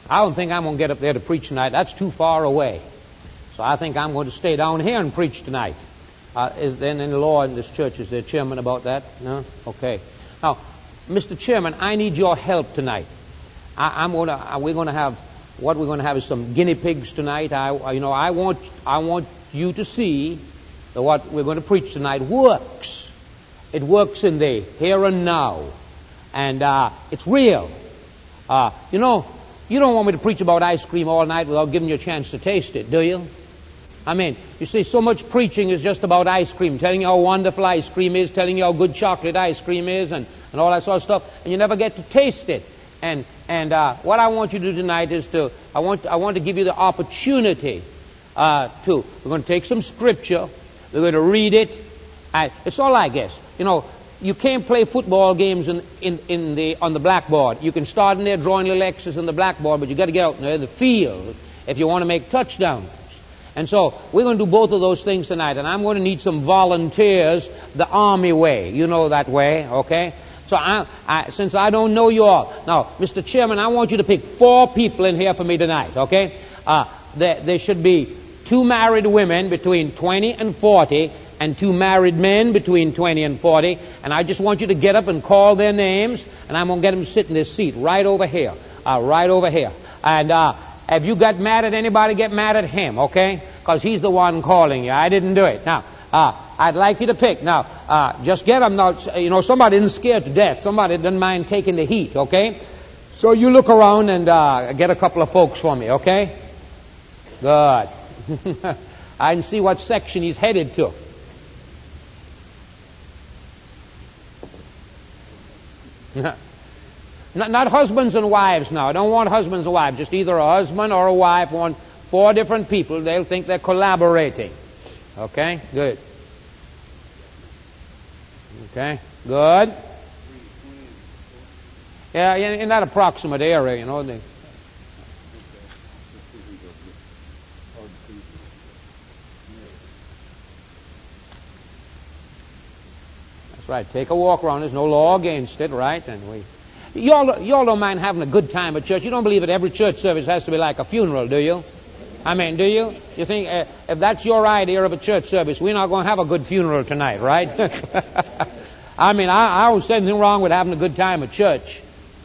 I don't think I'm going to get up there to preach tonight. That's too far away. So I think I'm going to stay down here and preach tonight. Is there any law in this church? Is there a chairman about that? No? Okay. Now, Mr. Chairman, I need your help tonight. We're going to have some guinea pigs tonight. I want you to see that what we're going to preach tonight works. It works in the here and now. And it's real. You don't want me to preach about ice cream all night without giving you a chance to taste it, do you? I mean, you see, so much preaching is just about ice cream, telling you how wonderful ice cream is, telling you how good chocolate ice cream is, and all that sort of stuff, and you never get to taste it. And what I want you to do tonight is I want to give you the opportunity we're going to take some scripture, we're going to read it. It's all like this. You can't play football games on the blackboard. You can start in there drawing little X's on the blackboard, but you got to get out in the field if you want to make touchdowns. And so we're going to do both of those things tonight, and I'm going to need some volunteers the Army way. You know that way, okay? So since I don't know you all, now, Mr. Chairman, I want you to pick 4 people in here for me tonight, okay? There should be 2 married women between 20 and 40, and 2 married men between 20 and 40, and I just want you to get up and call their names, and I'm going to get them to sit in this seat right over here, right over here. And if you got mad at anybody, get mad at him, okay? Because he's the one calling you. I didn't do it. Now, I'd like you to pick. Now, just get them. Now, somebody isn't scared to death. Somebody doesn't mind taking the heat, okay? So you look around and get a couple of folks for me, okay? Good. I can see what section he's headed to. Not husbands and wives now. I don't want husbands and wives. Just either a husband or a wife. I want 4 different people. They'll think they're collaborating. Okay? Good. Okay? Good. Yeah, in that approximate area, That's right. Take a walk around. There's no law against it, right? And you all don't mind having a good time at church. You don't believe that every church service has to be like a funeral, do you? I mean, do you? You think if that's your idea of a church service, we're not going to have a good funeral tonight, right? I mean, I don't see anything wrong with having a good time at church.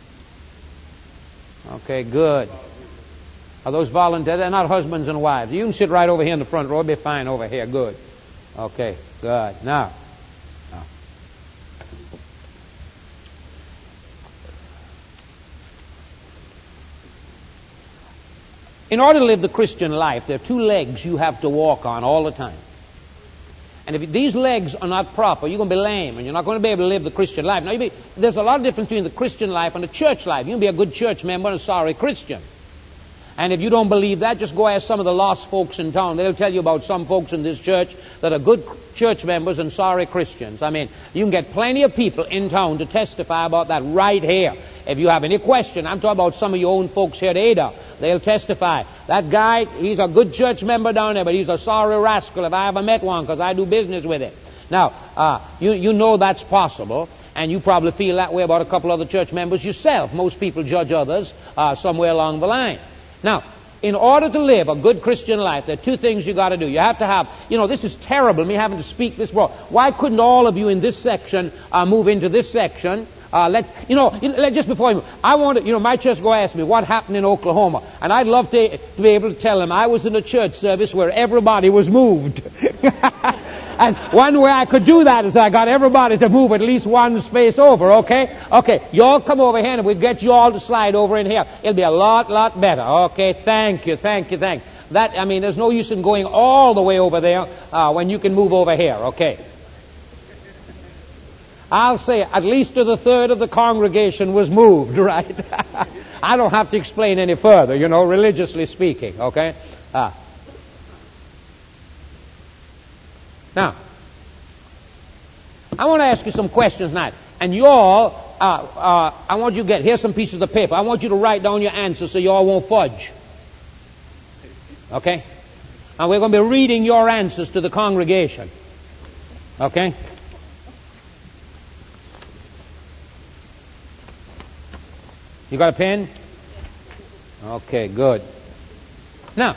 Okay, good. Are those volunteers? They're not husbands and wives. You can sit right over here in the front row. It'll be fine over here. Good. Okay, good. Now. In order to live the Christian life, there are 2 legs you have to walk on all the time. And if these legs are not proper, you're going to be lame, and you're not going to be able to live the Christian life. Now, there's a lot of difference between the Christian life and the church life. You can be a good church member and a sorry Christian. And if you don't believe that, just go ask some of the lost folks in town. They'll tell you about some folks in this church that are good church members and sorry Christians. I mean, you can get plenty of people in town to testify about that right here. If you have any question, I'm talking about some of your own folks here at Ada. They'll testify. That guy, he's a good church member down there, but he's a sorry rascal if I ever met one, because I do business with him. Now, you know that's possible, and you probably feel that way about a couple other church members yourself. Most people judge others somewhere along the line. Now, in order to live a good Christian life, there are 2 things you got to do. You have to have, this is terrible, me having to speak this wrong. Why couldn't all of you in this section move into this section? Just before I move, I want to, my church go ask me what happened in Oklahoma, and I'd love to be able to tell them I was in a church service where everybody was moved. And one way I could do that is I got everybody to move at least 1 space over, okay? Okay, you all come over here, and we'll get you all to slide over in here. It'll be a lot better. Okay, thank you. There's no use in going all the way over there when you can move over here, okay? I'll say at least a third of the congregation was moved, right? I don't have to explain any further, religiously speaking, okay? Now, I want to ask you some questions now. And you all, I want you to here's some pieces of paper. I want you to write down your answers so you all won't fudge. Okay? And we're going to be reading your answers to the congregation. Okay? You got a pen? Okay, good. Now,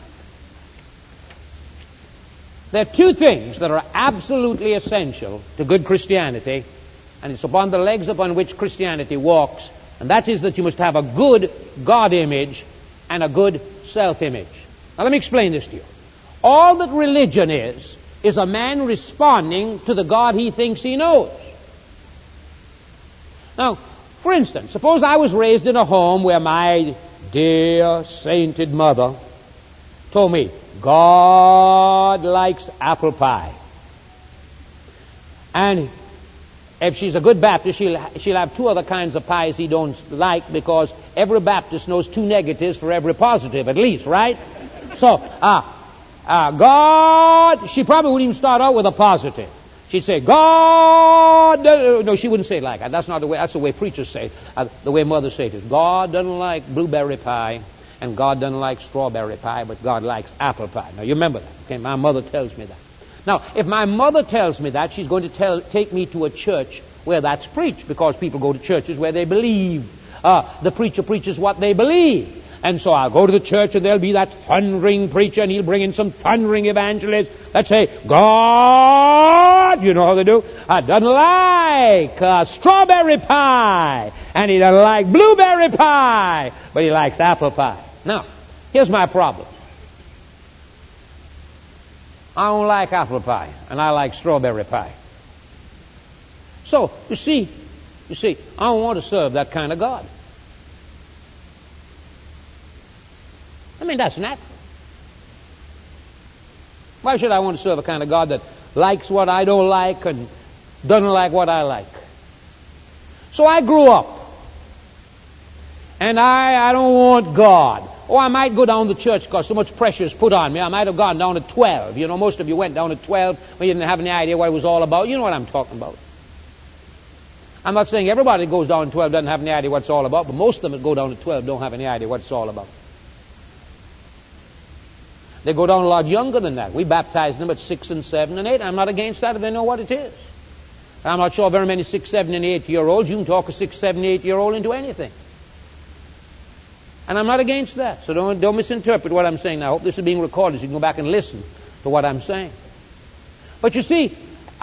there are two things that are absolutely essential to good Christianity, and it's upon the legs upon which Christianity walks, and that is that you must have a good God image and a good self-image. Now let me explain this to you. All that religion is a man responding to the God he thinks he knows. Now, for instance, suppose I was raised in a home where my dear sainted mother told me, God likes apple pie. And if she's a good Baptist, she'll have two other kinds of pies he don't like, because every Baptist knows two negatives for every positive, at least, right? So, God, she probably wouldn't even start out with a positive. She'd say, God, no, she wouldn't say it like that. That's not the way, that's the way preachers say it. The way mothers say it is, God doesn't like blueberry pie, and God doesn't like strawberry pie, but God likes apple pie. Now, you remember that, okay? My mother tells me that. Now, if my mother tells me that, she's going to take me to a church where that's preached, because people go to churches where they believe. The preacher preaches what they believe. And so I'll go to the church, and there'll be that thundering preacher, and he'll bring in some thundering evangelist that say, God, you know how they do, doesn't like strawberry pie, and he doesn't like blueberry pie, but he likes apple pie. Now, here's my problem. I don't like apple pie, and I like strawberry pie. So, you see, I don't want to serve that kind of God. I mean, that's natural. Why should I want to serve a kind of God that likes what I don't like and doesn't like what I like? So I grew up, and I don't want God. Oh, I might go down to church because so much pressure is put on me. I might have gone down to 12. You know, most of you went down to 12 when you didn't have any idea what it was all about. You know what I'm talking about. I'm not saying everybody that goes down to 12 doesn't have any idea what it's all about, but most of them that go down to 12 don't have any idea what it's all about. They go down a lot younger than that. We baptize them at 6 and 7 and 8. I'm not against that if they know what it is. I'm not sure very many 6, 7, and 8-year-olds. You can talk a 6, 7, 8-year-old into anything. And I'm not against that. So don't misinterpret what I'm saying now. I hope this is being recorded so you can go back and listen to what I'm saying. But you see,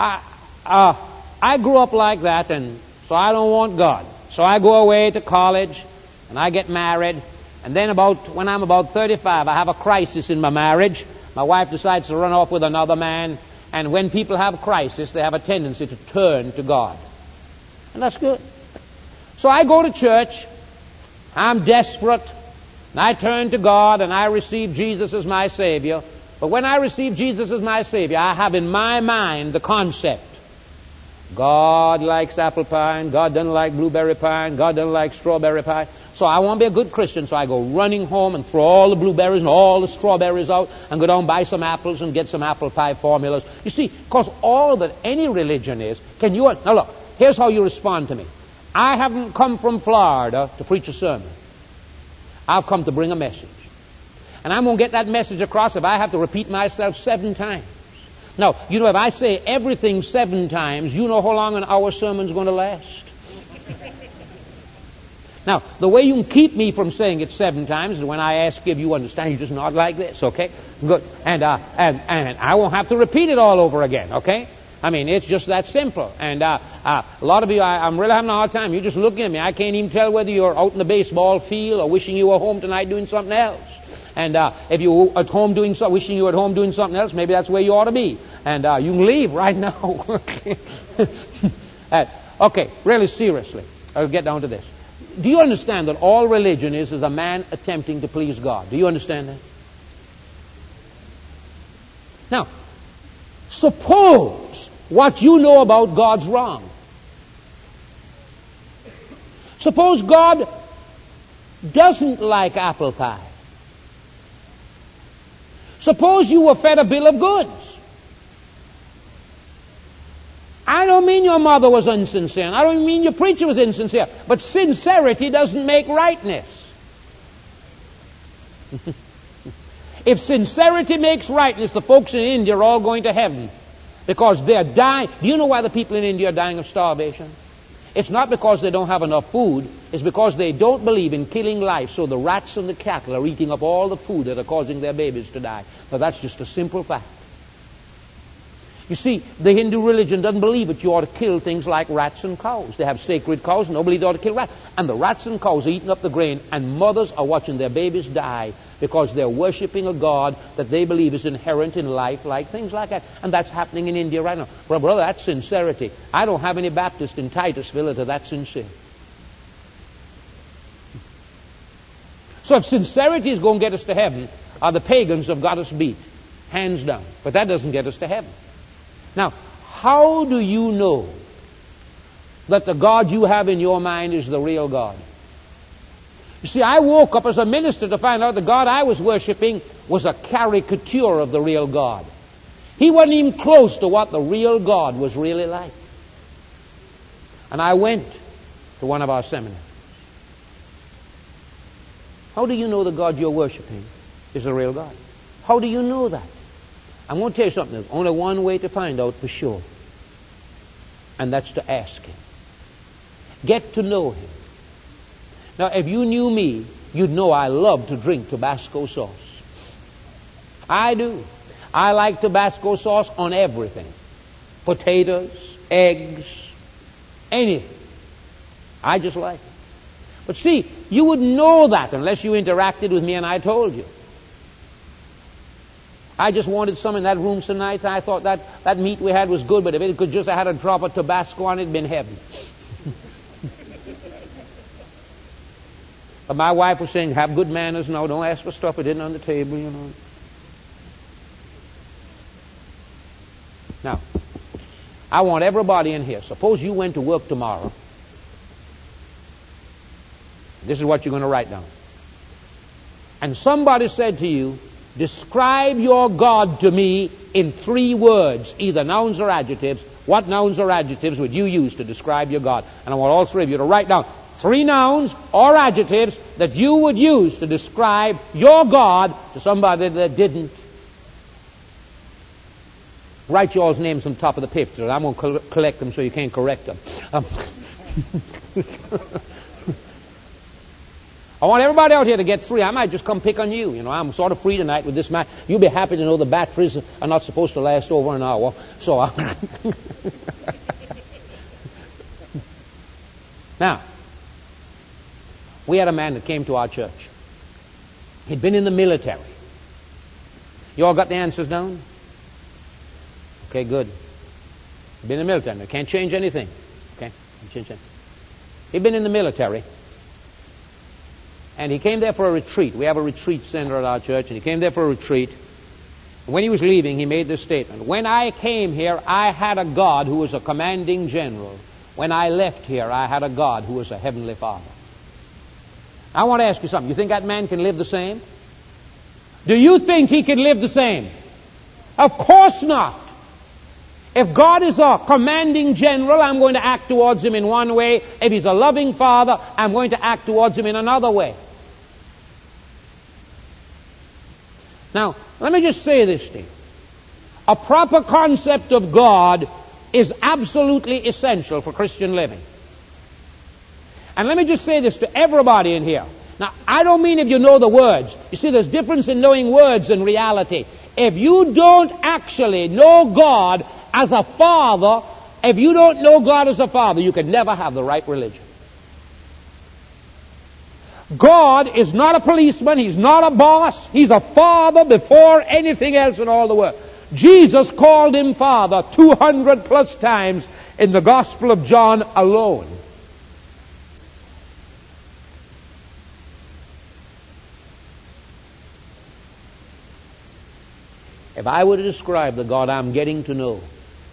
I grew up like that, and so I don't want God. So I go away to college, and I get married. And then when I'm about 35, I have a crisis in my marriage. My wife decides to run off with another man. And when people have crisis, they have a tendency to turn to God. And that's good. So I go to church. I'm desperate. And I turn to God, and I receive Jesus as my Savior. But when I receive Jesus as my Savior, I have in my mind the concept. God likes apple pie, and God doesn't like blueberry pie, and God doesn't like strawberry pie. So I want to be a good Christian, so I go running home and throw all the blueberries and all the strawberries out and go down and buy some apples and get some apple pie formulas. You see, because all that any religion is, now look, here's how you respond to me. I haven't come from Florida to preach a sermon. I've come to bring a message. And I'm going to get that message across if I have to repeat myself 7 times. Now, you know, if I say everything 7 times, you know how long an hour sermon's going to last? Now, the way you can keep me from saying it 7 times is when I ask if you understand, you just nod like this, okay? Good. And I won't have to repeat it all over again, okay? I mean, it's just that simple. And a lot of you, I'm really having a hard time. You're just looking at me. I can't even tell whether you're out in the baseball field or wishing you were home tonight doing something else. And if you're at home wishing you were at home doing something else, maybe that's where you ought to be. And you can leave right now. Okay, really seriously, I'll get down to this. Do you understand that all religion is a man attempting to please God? Do you understand that? Now, suppose what you know about God's wrong. Suppose God doesn't like apple pie. Suppose you were fed a bill of goods. I don't mean your mother was insincere. I don't mean your preacher was insincere. But sincerity doesn't make rightness. If sincerity makes rightness, the folks in India are all going to heaven because they're dying. Do you know why the people in India are dying of starvation? It's not because they don't have enough food. is because they don't believe in killing life, so the rats and the cattle are eating up all the food that are causing their babies to die. But that's just a simple fact. You see, the Hindu religion doesn't believe that you ought to kill things like rats and cows. They have sacred cows, and nobody ought to kill rats. And the rats and cows are eating up the grain, and mothers are watching their babies die because they're worshiping a God that they believe is inherent in life, like things like that. And that's happening in India right now. Brother, that's sincerity. I don't have any Baptist in Titusville that are that sincere. So if sincerity is going to get us to heaven, the pagans have got us beat, hands down. But that doesn't get us to heaven. Now, how do you know that the God you have in your mind is the real God? You see, I woke up as a minister to find out the God I was worshiping was a caricature of the real God. He wasn't even close to what the real God was really like. And I went to one of our seminaries. How do you know the God you're worshiping is the real God? How do you know that? I'm going to tell you something. There's only one way to find out for sure. And that's to ask Him. Get to know Him. Now, if you knew me, you'd know I love to drink Tabasco sauce. I do. I like Tabasco sauce on everything. Potatoes, eggs, anything. I just like it. But see, you wouldn't know that unless you interacted with me and I told you. I just wanted some in that room tonight, and I thought that meat we had was good, but if it could just have had a drop of Tabasco on it, it'd been heaven. But my wife was saying, have good manners now, don't ask for stuff it isn't on the table, you know. Now, I want everybody in here, suppose you went to work tomorrow. This is what you're going to write down. And somebody said to you, describe your God to me in 3 words, either nouns or adjectives. What nouns or adjectives would you use to describe your God? And I want all 3 of you to write down 3 nouns or adjectives that you would use to describe your God to somebody that didn't. Write your all's names on top of the paper. I'm going to collect them so you can't correct them. I want everybody out here to get 3. I might just come pick on you. You know, I'm sort of free tonight with this man. You'll be happy to know the batteries are not supposed to last over an hour. So, now, we had a man that came to our church. He'd been in the military. You all got the answers down? Okay, good. He'd been in the military. I can't change anything. Okay? Can't change anything. He'd been in the military. And he came there for a retreat. We have a retreat center at our church, and he came there for a retreat. And when he was leaving, he made this statement. When I came here, I had a God who was a commanding general. When I left here, I had a God who was a heavenly Father. I want to ask you something. You think that man can live the same? Do you think he can live the same? Of course not. If God is a commanding general, I'm going to act towards him in one way. If he's a loving father, I'm going to act towards him in another way. Now, let me just say this to you. A proper concept of God is absolutely essential for Christian living. And let me just say this to everybody in here. Now, I don't mean if you know the words. You see, there's difference in knowing words and reality. If you don't actually know God as a father, if you don't know God as a father, you can never have the right religion. God is not a policeman. He's not a boss. He's a father before anything else in all the world. Jesus called him Father 200 plus times in the Gospel of John alone. If I were to describe the God I'm getting to know,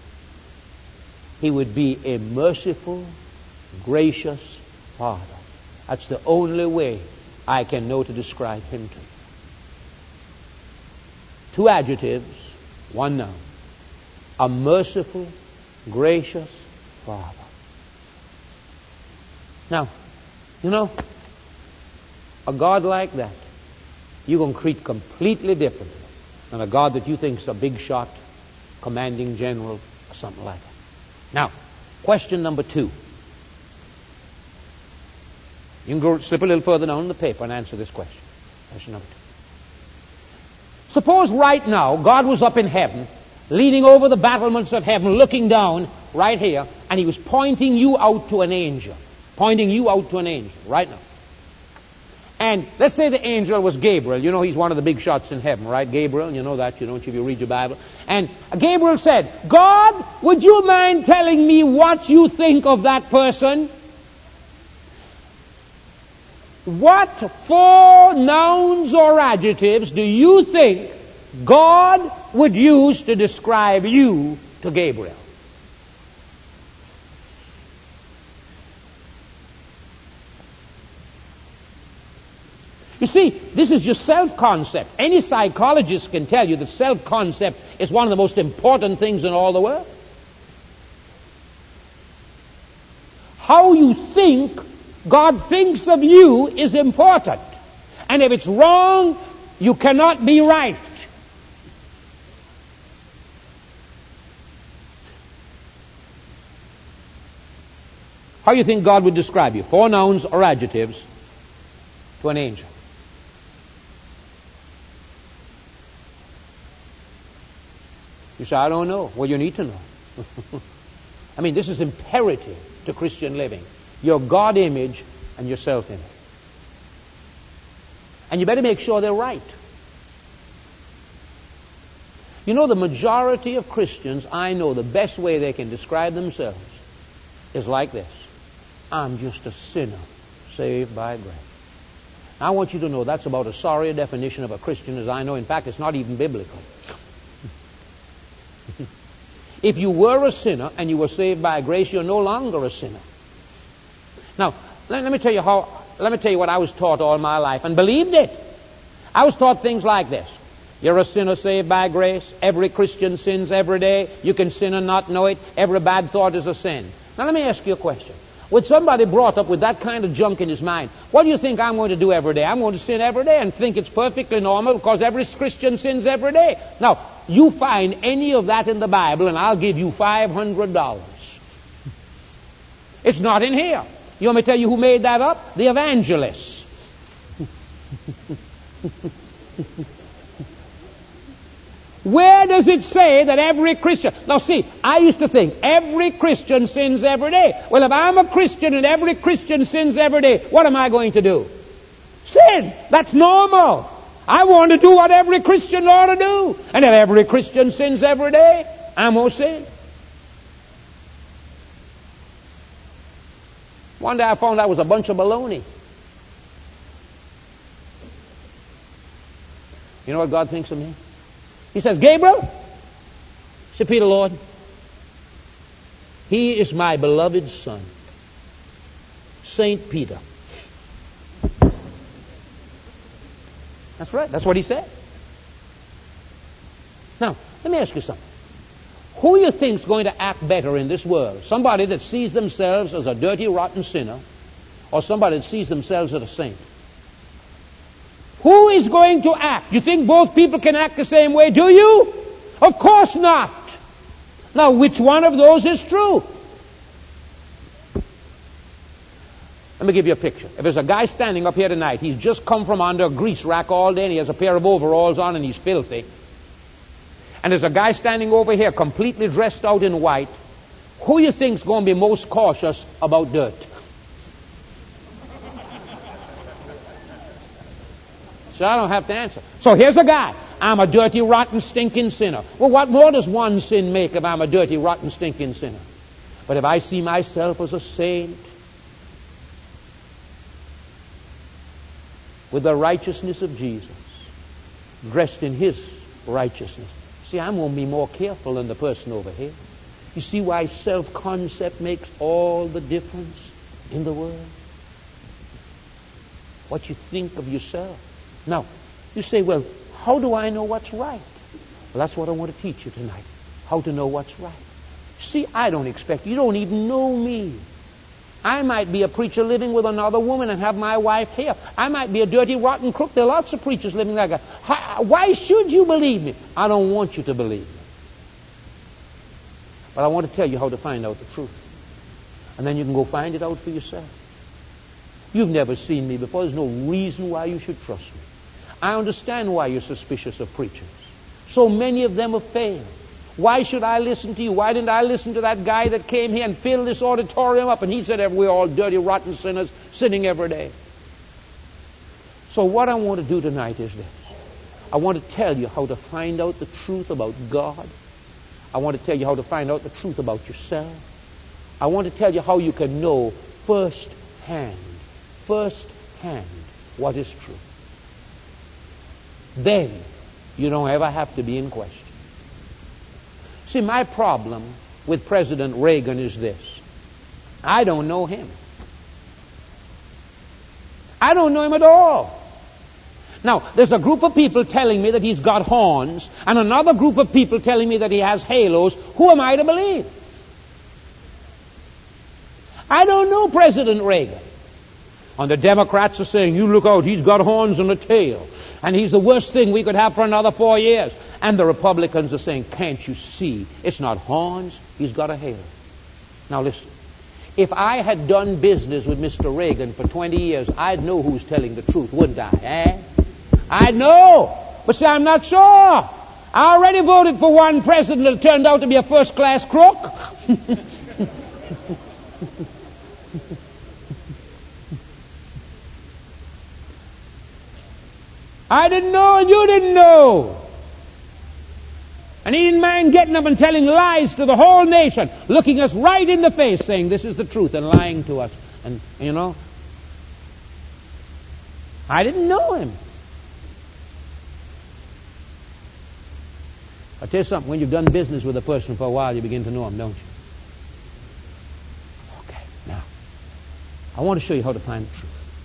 He would be a merciful, gracious Father. That's the only way I can know to describe Him to. 2 adjectives, 1 noun. A merciful, gracious Father. Now, you know, a God like that, you're going to treat completely differently than a God that you think is a big shot, commanding general, or something like that. Now, question number 2. You can go slip a little further down in the paper and answer this question. Question number 2. Suppose right now God was up in heaven, leaning over the battlements of heaven, looking down right here, and he was pointing you out to an angel. Pointing you out to an angel right now. And let's say the angel was Gabriel. You know he's one of the big shots in heaven, right? Gabriel, you know that, you don't if you read your Bible. And Gabriel said, God, would you mind telling me what you think of that person? What 4 nouns or adjectives do you think God would use to describe you to Gabriel? You see, this is your self-concept. Any psychologist can tell you that self-concept is one of the most important things in all the world. How you think God thinks of you is important. And if it's wrong, you cannot be right. How do you think God would describe you? 4 nouns or adjectives to an angel. You say, I don't know. Well, you need to know. I mean, this is imperative to Christian living. Your God image and your self image. And you better make sure they're right. You know, the majority of Christians, I know the best way they can describe themselves is like this. I'm just a sinner saved by grace. Now, I want you to know that's about as sorry a definition of a Christian as I know. In fact, it's not even biblical. If you were a sinner and you were saved by grace, you're no longer a sinner. Now, let me tell you what I was taught all my life and believed it. I was taught things like this. You're a sinner saved by grace. Every Christian sins every day. You can sin and not know it. Every bad thought is a sin. Now, let me ask you a question. With somebody brought up with that kind of junk in his mind, what do you think I'm going to do every day? I'm going to sin every day and think it's perfectly normal because every Christian sins every day. Now, you find any of that in the Bible and I'll give you $500. It's not in here. You want me to tell you who made that up? The evangelists. Where does it say that every Christian... Now see, I used to think every Christian sins every day. Well, if I'm a Christian and every Christian sins every day, what am I going to do? Sin. That's normal. I want to do what every Christian ought to do. And if every Christian sins every day, I'm going to sin. One day I found that was a bunch of baloney. You know what God thinks of me? He says, Gabriel, say, Peter, Lord, he is my beloved son, Saint Peter. That's right. That's what he said. Now, let me ask you something. Who you think is going to act better in this world? Somebody that sees themselves as a dirty, rotten sinner, or somebody that sees themselves as a saint? Who is going to act? You think both people can act the same way, do you? Of course not. Now, which one of those is true? Let me give you a picture. If there's a guy standing up here tonight, he's just come from under a grease rack all day and he has a pair of overalls on and he's filthy. And there's a guy standing over here completely dressed out in white. Who you think's going to be most cautious about dirt? So I don't have to answer. So here's a guy. I'm a dirty, rotten, stinking sinner. Well, what more does one sin make if I'm a dirty, rotten, stinking sinner? But if I see myself as a saint, with the righteousness of Jesus, dressed in his righteousness, see, I'm going to be more careful than the person over here. You see why self-concept makes all the difference in the world? What you think of yourself. Now, you say, well, how do I know what's right? Well, that's what I want to teach you tonight. How to know what's right. See, I don't expect you don't even know me. I might be a preacher living with another woman and have my wife here. I might be a dirty, rotten crook. There are lots of preachers living like that. Why should you believe me? I don't want you to believe me. But I want to tell you how to find out the truth. And then you can go find it out for yourself. You've never seen me before. There's no reason why you should trust me. I understand why you're suspicious of preachers. So many of them have failed. Why should I listen to you? Why didn't I listen to that guy that came here and filled this auditorium up and he said we're all dirty, rotten sinners sinning every day? So what I want to do tonight is this. I want to tell you how to find out the truth about God. I want to tell you how to find out the truth about yourself. I want to tell you how you can know firsthand what is true. Then you don't ever have to be in question. See, my problem with President Reagan is this. I don't know him. I don't know him at all. Now, there's a group of people telling me that he's got horns, and another group of people telling me that he has halos. Who am I to believe? I don't know President Reagan. And the Democrats are saying, you look out, he's got horns and a tail, and he's the worst thing we could have for another 4 years. And the Republicans are saying, can't you see? It's not horns, he's got a halo. Now listen, if I had done business with Mr. Reagan for 20 years, I'd know who's telling the truth, wouldn't I? I'd know. But see, I'm not sure. I already voted for one president that turned out to be a first-class crook. I didn't know and you didn't know. And he didn't mind getting up and telling lies to the whole nation, looking us right in the face, saying this is the truth and lying to us. And, you know, I didn't know him. I'll tell you something, when you've done business with a person for a while, you begin to know him, don't you? Okay, now, I want to show you how to find the truth.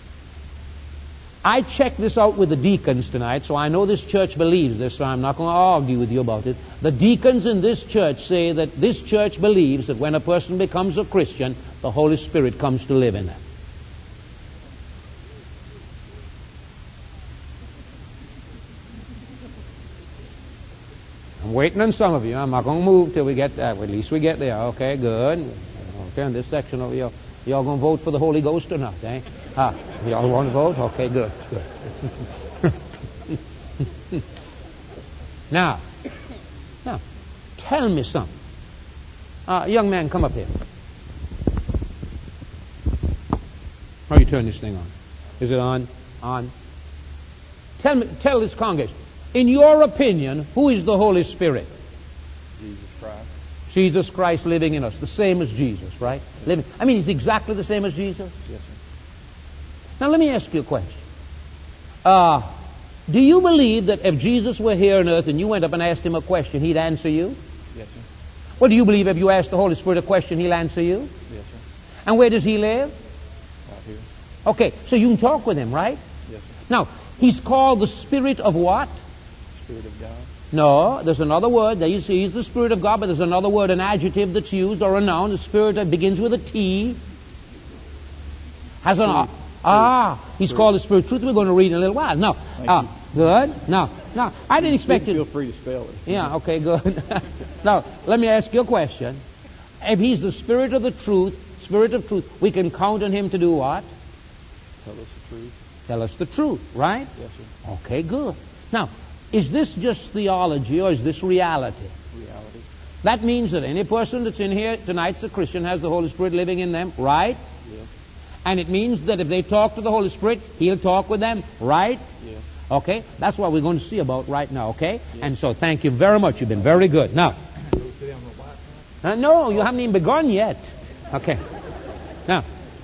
I checked this out with the deacons tonight, so I know this church believes this, so I'm not going to argue with you about it. The deacons in this church say that this church believes that when a person becomes a Christian, the Holy Spirit comes to live in them. I'm waiting on some of you. I'm not going to move till we get there. Well, at least we get there. Okay, good. Okay, in this section over here, y'all going to vote for the Holy Ghost or not, eh? Y'all want to vote? Okay, good. Now, tell me something. Young man, come up here. How do you turn this thing on? Is it on? On. Tell this congregation, in your opinion, who is the Holy Spirit? Jesus Christ. Jesus Christ living in us, the same as Jesus, right? Living. I mean, he's exactly the same as Jesus? Yes, sir. Now, let me ask you a question. Do you believe that if Jesus were here on earth and you went up and asked him a question, he'd answer you? Yes, sir. Well, do you believe if you asked the Holy Spirit a question, he'll answer you? Yes, sir. And where does he live? Right here. Okay, so you can talk with him, right? Yes, sir. Now, he's called the Spirit of what? Spirit of God. No, there's another word. There you see, he's the Spirit of God, but there's another word, an adjective that's used, or a noun, the Spirit that begins with a T. Has an... he's called the Spirit of Truth. We're going to read in a little while. Now, good. Now, I didn't expect Feel free to spell it. Yeah, okay, good. Now, let me ask you a question. If he's the Spirit of the truth, we can count on him to do what? Tell us the truth. Tell us the truth, right? Yes, sir. Okay, good. Now, is this just theology or is this reality? Reality. That means that any person that's in here tonight's a Christian has the Holy Spirit living in them, right? Yes. And it means that if they talk to the Holy Spirit, he'll talk with them, right? Yes. Okay? That's what we're going to see about right now, okay? Yes. And so thank you very much. You've been very good. Now, no, you haven't even begun yet. Okay. Now,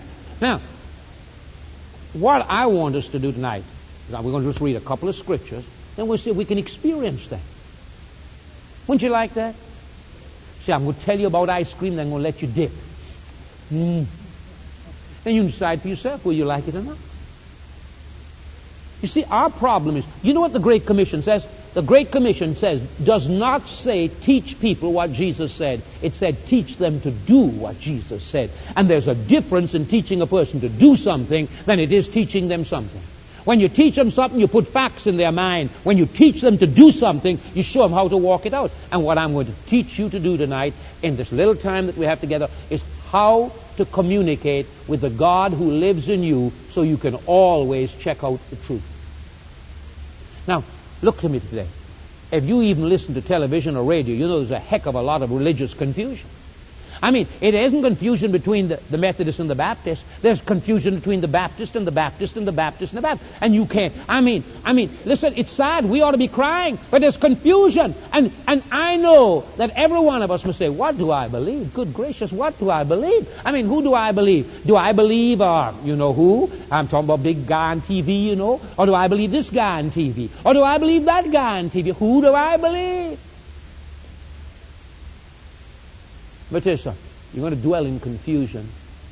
what I want us to do tonight is we're going to just read a couple of scriptures, then we'll see if we can experience that. Wouldn't you like that? See, I'm going to tell you about ice cream, then I'm going to let you dip. Then you can decide for yourself whether you like it or not. You see, our problem is, you know what the Great Commission says? The Great Commission does not say teach people what Jesus said. It said teach them to do what Jesus said. And there's a difference in teaching a person to do something than it is teaching them something. When you teach them something, you put facts in their mind. When you teach them to do something, you show them how to walk it out. And what I'm going to teach you to do tonight, in this little time that we have together, is how to communicate with the God who lives in you so you can always check out the truth. Now, look to me today. If you even listen to television or radio, you know there's a heck of a lot of religious confusion. I mean, it isn't confusion between the Methodists and the Baptists. There's confusion between the Baptist and the Baptist and the Baptist and the Baptist. And you can't. I mean, listen, it's sad. We ought to be crying. But there's confusion. And I know that every one of us must say, what do I believe? Good gracious, what do I believe? I mean, who do I believe? Do I believe, you know who? I'm talking about big guy on TV, you know. Or do I believe this guy on TV? Or do I believe that guy on TV? Who do I believe? But you're going to dwell in confusion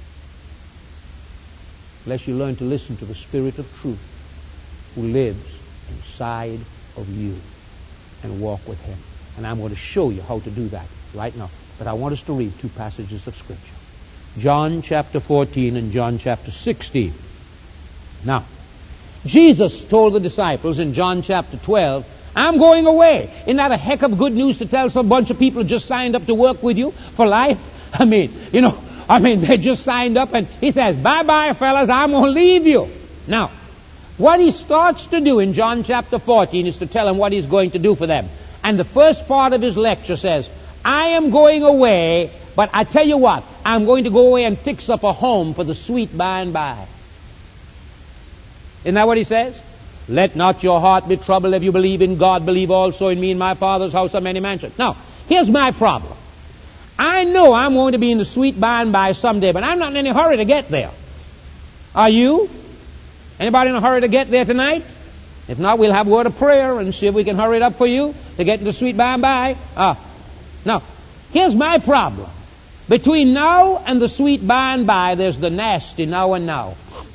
unless you learn to listen to the Spirit of truth who lives inside of you and walk with Him. And I'm going to show you how to do that right now. But I want us to read two passages of Scripture. John chapter 14 and John chapter 16. Now, Jesus told the disciples in John chapter 12, I'm going away. Isn't that a heck of good news to tell some bunch of people who just signed up to work with you for life? I mean, they just signed up and He says, bye-bye, fellas, I'm going to leave you. Now, what He starts to do in John chapter 14 is to tell them what He's going to do for them. And the first part of His lecture says, I am going away, but I tell you what, I'm going to go away and fix up a home for the sweet by and by. Isn't that what He says? Let not your heart be troubled. If you believe in God, believe also in me. In my Father's house are many mansions. Now, here's my problem. I know I'm going to be in the sweet by and by someday, but I'm not in any hurry to get there. Are you? Anybody in a hurry to get there tonight? If not, we'll have a word of prayer and see if we can hurry it up for you to get to the sweet by and by. Now, here's my problem. Between now and the sweet by and by, there's the nasty now and now.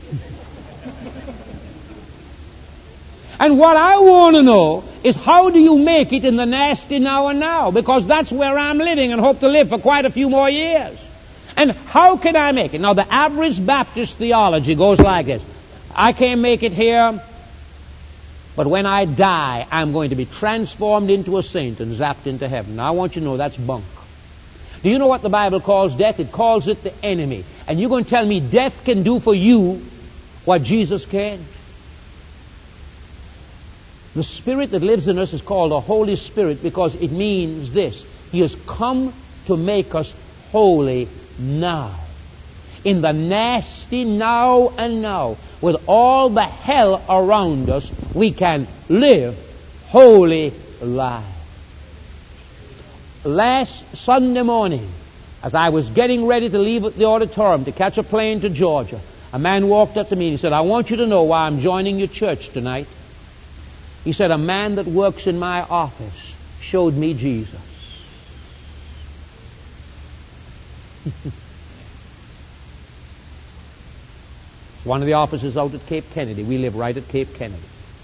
And what I want to know is how do you make it in the nasty now and now? Because that's where I'm living and hope to live for quite a few more years. And how can I make it? Now, the average Baptist theology goes like this. I can't make it here, but when I die, I'm going to be transformed into a saint and zapped into heaven. Now, I want you to know that's bunk. Do you know what the Bible calls death? It calls it the enemy. And you're going to tell me death can do for you what Jesus can? The Spirit that lives in us is called the Holy Spirit because it means this. He has come to make us holy now. In the nasty now and now, with all the hell around us, we can live holy lives. Last Sunday morning, as I was getting ready to leave the auditorium to catch a plane to Georgia, a man walked up to me and he said, I want you to know why I'm joining your church tonight. He said, a man that works in my office showed me Jesus. One of the offices out at Cape Kennedy. We live right at Cape Kennedy.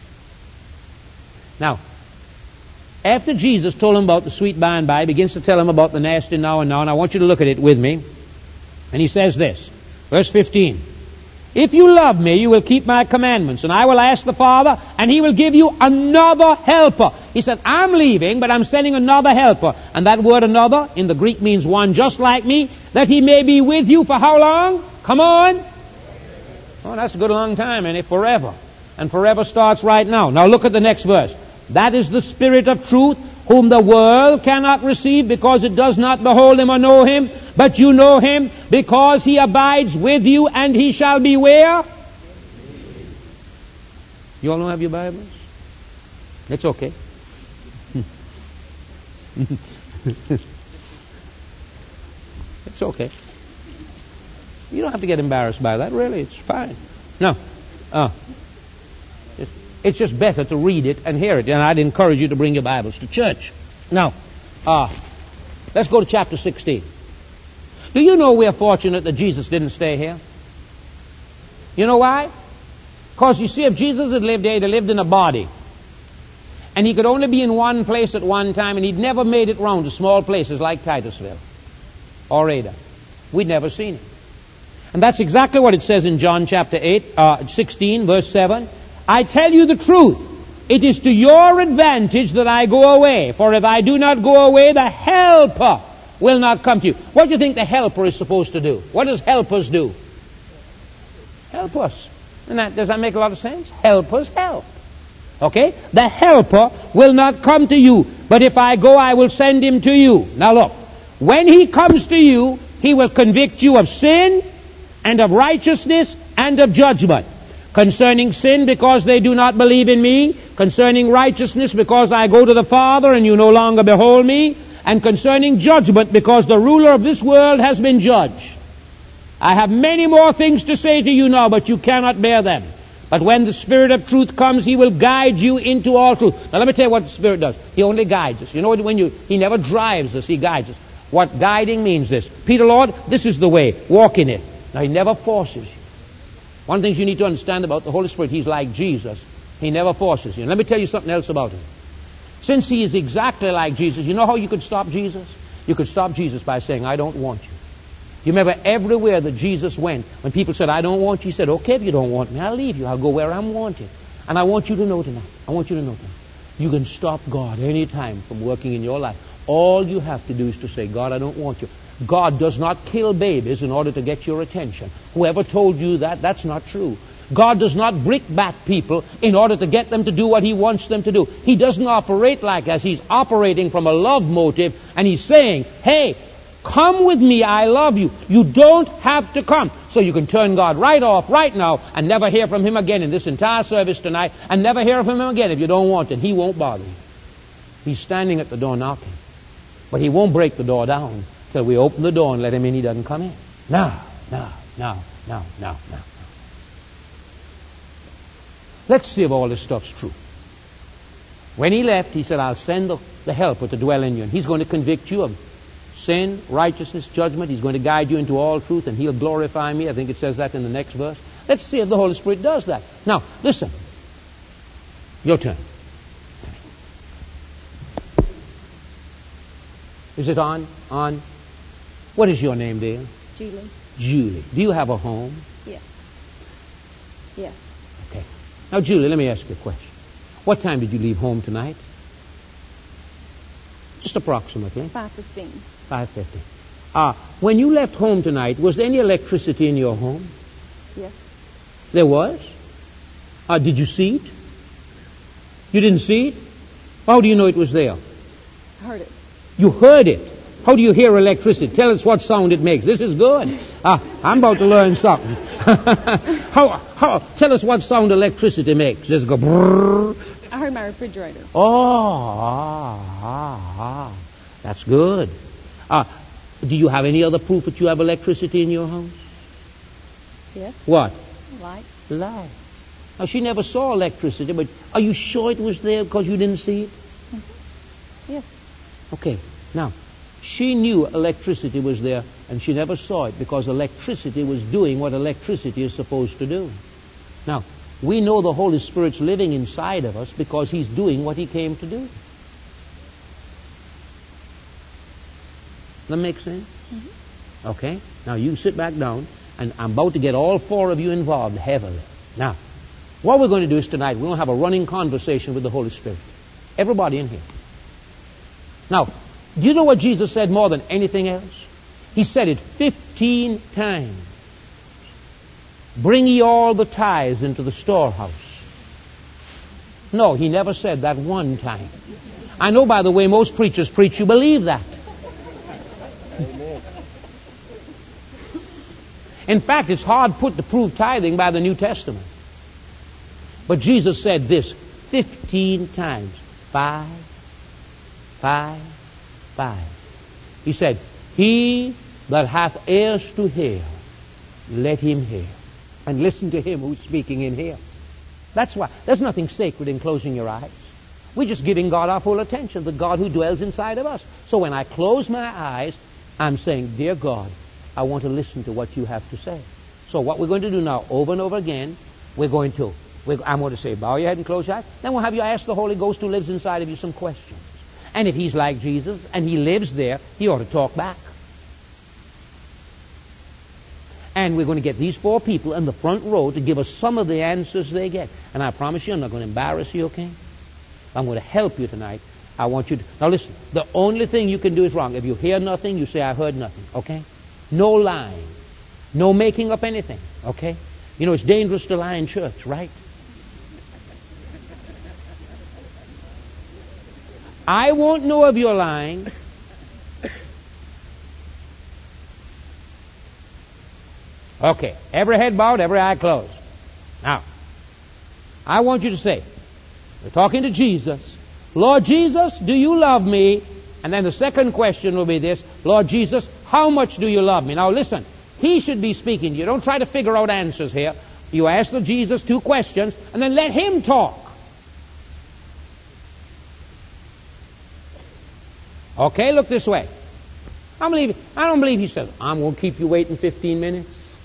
Now, after Jesus told him about the sweet by and by, he begins to tell him about the nasty now and now, and I want you to look at it with me. And he says this, verse 15. If you love me, you will keep my commandments, and I will ask the Father, and He will give you another helper. He said, I'm leaving, but I'm sending another helper. And that word another in the Greek means one just like me, that He may be with you for how long? Come on. Oh, that's a good long time, and forever. And forever starts right now. Now look at the next verse. That is the Spirit of truth, whom the world cannot receive because it does not behold Him or know Him. But you know Him because He abides with you, and He shall be where? You all don't have your Bibles? It's okay. It's okay. You don't have to get embarrassed by that, really. It's fine. No. It's just better to read it and hear it. And I'd encourage you to bring your Bibles to church. Now, let's go to chapter 16. Do you know we're fortunate that Jesus didn't stay here? You know why? Because you see, if Jesus had lived here, he'd have lived in a body. And he could only be in one place at one time, and he'd never made it round to small places like Titusville or Ada. We'd never seen him. And that's exactly what it says in John chapter 16, verse 7. I tell you the truth. It is to your advantage that I go away. For if I do not go away, the Helper will not come to you. What do you think the helper is supposed to do? What does helpers do? Help us. Does that make a lot of sense? Helpers help. Okay? The helper will not come to you, but if I go, I will send him to you. Now look, when he comes to you, he will convict you of sin and of righteousness and of judgment. Concerning sin, because they do not believe in me. Concerning righteousness, because I go to the Father and you no longer behold me. And concerning judgment, because the ruler of this world has been judged. I have many more things to say to you now, but you cannot bear them. But when the Spirit of truth comes, He will guide you into all truth. Now let me tell you what the Spirit does. He only guides us. You know, He never drives us, He guides us. What guiding means this. Peter, Lord, this is the way. Walk in it. Now He never forces you. One of the things you need to understand about the Holy Spirit, He's like Jesus. He never forces you. And let me tell you something else about Him. Since He is exactly like Jesus, you know how you could stop Jesus? You could stop Jesus by saying, I don't want you. You remember everywhere that Jesus went, when people said, I don't want you, He said, okay, if you don't want me, I'll leave you. I'll go where I'm wanted. And I want you to know tonight, you can stop God any time from working in your life. All you have to do is to say, God, I don't want you. God does not kill babies in order to get your attention. Whoever told you that, that's not true. God does not brickbat people in order to get them to do what He wants them to do. He doesn't operate like that. He's operating from a love motive, and He's saying, hey, come with me, I love you. You don't have to come. So you can turn God right off right now and never hear from Him again in this entire service tonight, and never hear from Him again if you don't want it. He won't bother you. He's standing at the door knocking. But He won't break the door down till we open the door and let Him in. He doesn't come in. Now. Let's see if all this stuff's true. When He left, He said, I'll send the helper to dwell in you. And He's going to convict you of sin, righteousness, judgment. He's going to guide you into all truth, and He'll glorify me. I think it says that in the next verse. Let's see if the Holy Spirit does that. Now, listen. Your turn. Is it on? On? What is your name, dear? Julie. Julie. Do you have a home? Yes. Yes. Okay. Now, Julie, let me ask you a question. What time did you leave home tonight? Just approximately. 5:15. 5:50. When you left home tonight, was there any electricity in your home? Yes. There was? Did you see it? You didn't see it? How do you know it was there? I heard it. You heard it. How do you hear electricity? Tell us what sound it makes. This is good. I'm about to learn something. Tell us what sound electricity makes. Just go brrr. I heard my refrigerator. That's good. Do you have any other proof that you have electricity in your house? Yes. What? Light. Light. Now, she never saw electricity, but are you sure it was there because you didn't see it? Mm-hmm. Yes. Okay. Now, she knew electricity was there, and she never saw it because electricity was doing what electricity is supposed to do. Now, we know the Holy Spirit's living inside of us because He's doing what He came to do. That makes sense? Mm-hmm. Okay? Now, you sit back down, and I'm about to get all four of you involved heavily. Now, what we're going to do is tonight, we're going to have a running conversation with the Holy Spirit. Everybody in here. Now, do you know what Jesus said more than anything else? He said it 15 times. Bring ye all the tithes into the storehouse. No, He never said that one time. I know, by the way, most preachers preach, you believe that. In fact, it's hard put to prove tithing by the New Testament. But Jesus said this 15 times. 5, 5, 5. He said, he that hath ears to hear, let him hear. And listen to Him who's speaking in here. That's why. There's nothing sacred in closing your eyes. We're just giving God our full attention, the God who dwells inside of us. So when I close my eyes, I'm saying, Dear God, I want to listen to what you have to say. So what we're going to do now, over and over again, I'm going to say, bow your head and close your eyes. Then we'll have you ask the Holy Ghost who lives inside of you some questions. And if He's like Jesus and He lives there, He ought to talk back. And we're going to get these four people in the front row to give us some of the answers they get. And I promise you, I'm not going to embarrass you, okay? I'm going to help you tonight. I want you to... Now listen, the only thing you can do is wrong. If you hear nothing, you say, I heard nothing, okay? No lying. No making up anything, okay? You know, it's dangerous to lie in church, right? I won't know if you're lying. Okay, every head bowed, every eye closed. Now, I want you to say, we're talking to Jesus, Lord Jesus, do you love me? And then the second question will be this, Lord Jesus, how much do you love me? Now listen, He should be speaking to you. Don't try to figure out answers here. You ask the Jesus 2 questions, and then let Him talk. Okay, look this way. I don't believe He said, I'm going to keep you waiting 15 minutes.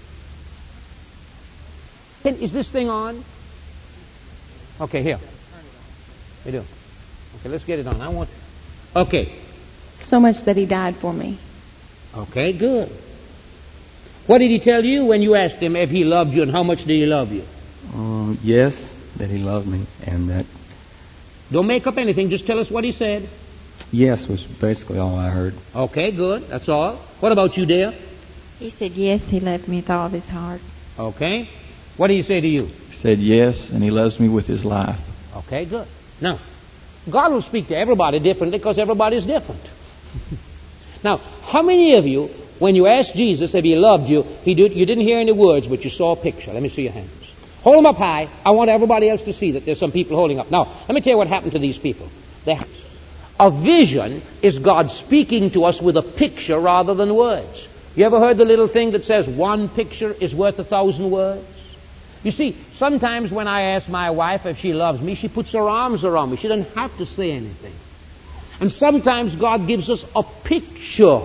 Is this thing on? Okay, here. We do. Okay, let's get it on. Okay. So much that He died for me. Okay, good. What did He tell you when you asked Him if He loved you, and how much did He love you? Yes, that He loved me, and that... Don't make up anything. Just tell us what He said. Yes was basically all I heard. Okay, good. That's all. What about you, dear? He said yes, He loved me with all of His heart. Okay. What did He say to you? He said yes, and He loves me with His life. Okay, good. Now, God will speak to everybody differently because everybody's different. Now, how many of you, when you asked Jesus if He loved you, you didn't hear any words, but you saw a picture? Let me see your hands. Hold them up high. I want everybody else to see that there's some people holding up. Now, let me tell you what happened to these people. A vision is God speaking to us with a picture rather than words. You ever heard the little thing that says 1 picture is worth 1,000 words? You see, sometimes when I ask my wife if she loves me, she puts her arms around me. She doesn't have to say anything. And sometimes God gives us a picture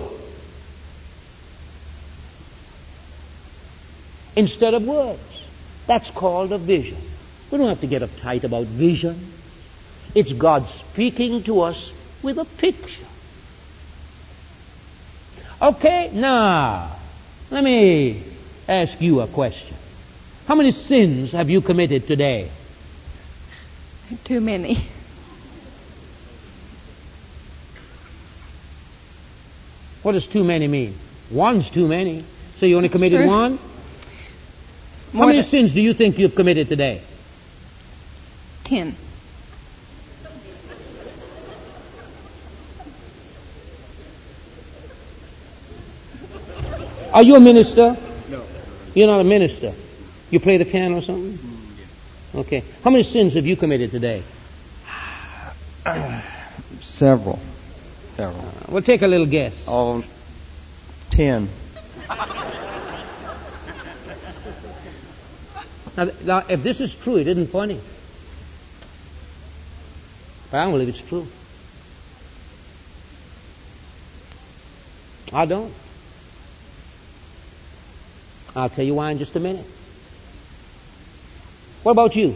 instead of words. That's called a vision. We don't have to get uptight about vision. It's God speaking to us with a picture. Okay, now, let me ask you a question. How many sins have you committed today? Too many. What does too many mean? One's too many. So you only committed true. one? How many sins do you think you've committed today? 10. Are you a minister? No. You're not a minister. You play the piano or something? Okay. How many sins have you committed today? Several. We'll take a little guess. 10. Now, if this is true, it isn't funny. But I don't believe it's true. I don't. I'll tell you why in just a minute. What about you?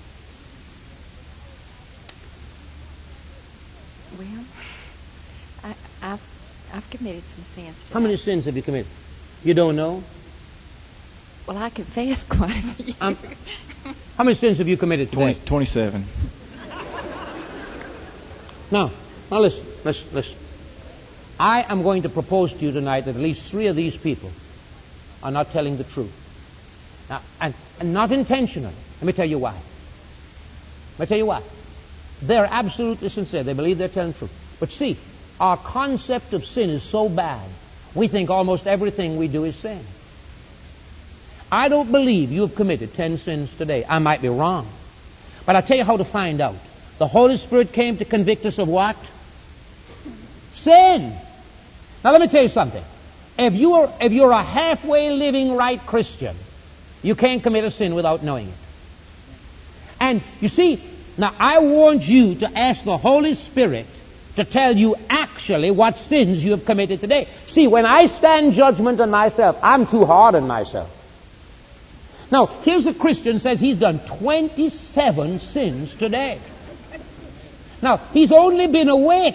Well, I've committed some sins today. How many sins have you committed? You don't know? Well, I confess quite a few. How many sins have you committed today? 27. Now listen. I am going to propose to you tonight that at least 3 of these people are not telling the truth. Now, and not intentionally. Let me tell you why. They're absolutely sincere. They believe they're telling the truth. But see, our concept of sin is so bad, we think almost everything we do is sin. I don't believe you have committed 10 sins today. I might be wrong. But I'll tell you how to find out. The Holy Spirit came to convict us of what? Sin. Now let me tell you something. If you're a halfway living right Christian, you can't commit a sin without knowing it. And you see, now I want you to ask the Holy Spirit to tell you actually what sins you have committed today. See, when I stand judgment on myself, I'm too hard on myself. Now, here's a Christian says he's done 27 sins today. Now, he's only been awake.